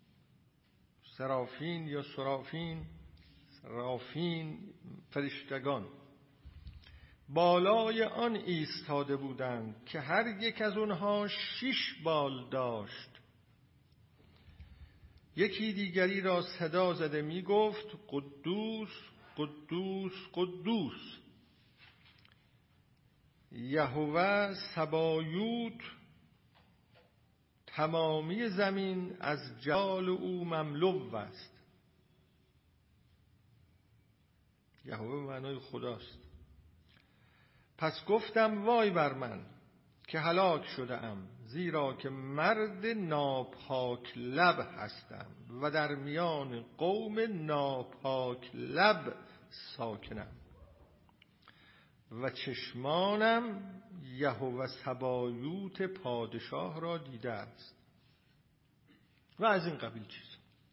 سرافین یا سرافین سرافین فرشتگان بالای آن ایستاده بودند که هر یک از اونها شش بال داشت. یکی دیگری را صدا زده می گفت قدوس قدوس قدوس یهوه سبایوت، تمامی زمین از جلال او مملو است. یهوه معنای خداست. پس گفتم وای بر من که هلاک شده ام، زیرا که مرد ناپاک لب هستم و در میان قوم ناپاک لب ساکنم و چشمانم یهوه سبایوت پادشاه را دیده است. و از این قبیل چیز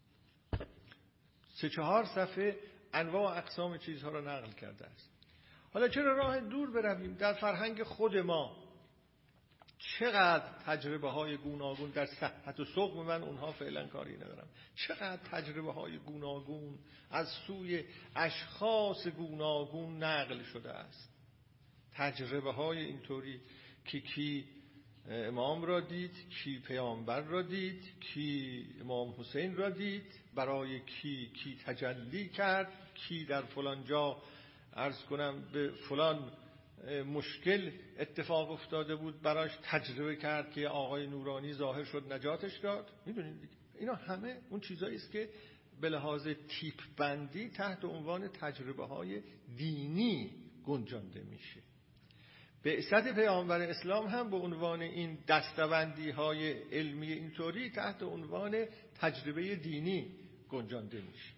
سه چهار صفحه انواع اقسام چیزها را نقل کرده است. حالا چرا راه دور برویم؟ در فرهنگ خود ما چقدر تجربه های گوناگون در صحت و سقم، من اونها فعلا کاری ندارم، چقدر تجربه های گوناگون از سوی اشخاص گوناگون نقل شده است. تجربه های اینطوری که کی امام را دید، کی پیامبر را دید، کی امام حسین را دید، برای کی کی تجلی کرد، کی در فلان جا عرض کنم به فلان مشکل اتفاق افتاده بود براش تجربه کرد که آقای نورانی ظاهر شد نجاتش داد. میدونید دیگه اینا همه اون چیزایی است که به لحاظ تیپ بندی تحت عنوان تجربه های دینی گنجانده میشه. بعثت پیامبر اسلام هم به عنوان این دستبندی های علمی اینطوری تحت عنوان تجربه دینی گنجانده میشه.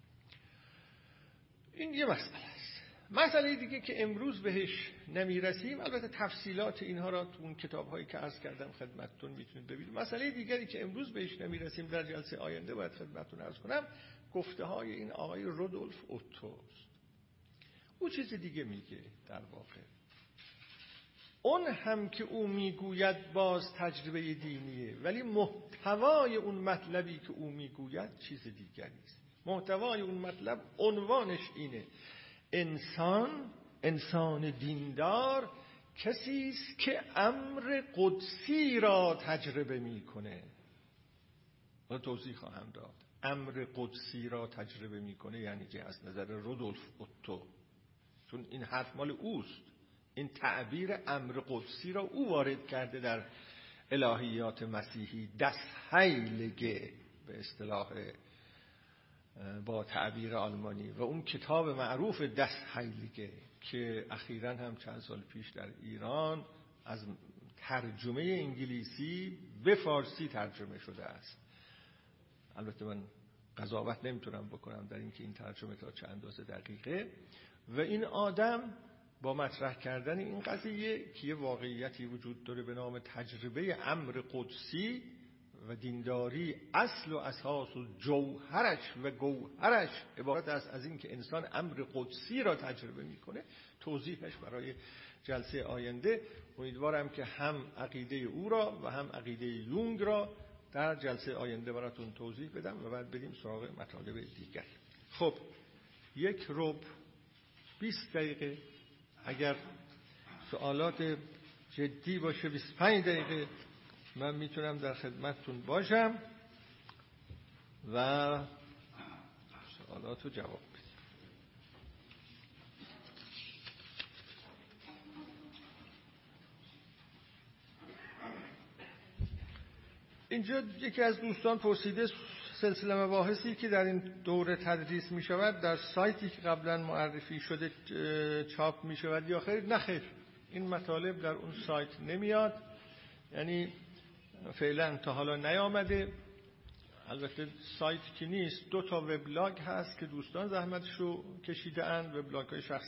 این یه مسئله است. مسئله دیگه که امروز بهش نمیرسیم، البته تفصیلات اینها را تو اون کتاب‌هایی که عرض کردم خدمتتون میتونید ببینید. مسئله دیگری که امروز بهش نمیرسیم در جلسه آینده باید خدمتتون عرض کنم، گفته های این آقای رودولف اوتوست. او چیز دیگه میگه در واقع. اون هم که او میگوید باز تجربه دینیه، ولی محتوای اون مطلبی که او میگوید چیز دیگری است. محتوای اون مطلب عنوانش اینه: انسان انسان دیندار کسی است که امر قدسی را تجربه میکنه. و توضیح خواهم داد. امر قدسی را تجربه میکنه یعنی که از نظر رودولف اوتو، چون این حرف مال اوست، این تعبیر امر قدسی را او وارد کرده در الهیات مسیحی، دس هیلگه به اصطلاح با تعبیر آلمانی، و اون کتاب معروف دس هیلگه که اخیراً هم چند سال پیش در ایران از ترجمه انگلیسی به فارسی ترجمه شده است. البته من قضاوت نمیتونم بکنم در اینکه این ترجمه تا چه اندازه دقیقه. و این آدم با مطرح کردن این قضیه که یه واقعیتی وجود داره به نام تجربه امر قدسی و دینداری اصل و اساس و جوهرش و گوهرش عبارت است از این که انسان امر قدسی را تجربه میکنه، توضیحش برای جلسه آینده امیدوارم که هم عقیده او را و هم عقیده یونگ را در جلسه آینده براتون توضیح بدم و بعد بریم سراغ مطالب دیگر. خب یک ربع بیست دقیقه، اگر سوالات جدی باشه بیست و پنج دقیقه من میتونم در خدمتتون باشم و سوالات رو جواب بدم. اینجا یکی از دوستان پرسیده سلسله مباحثی که در این دوره تدریس می شود در سایتی که قبلا معرفی شده چاپ می شود یا خیر؟ نه خیر، این مطالب در اون سایت نمیاد، یعنی فعلا تا حالا نیامده. البته سایت که نیست، دو تا وبلاگ هست که دوستان زحمتشو کشیده اند، وبلاگ های شخصی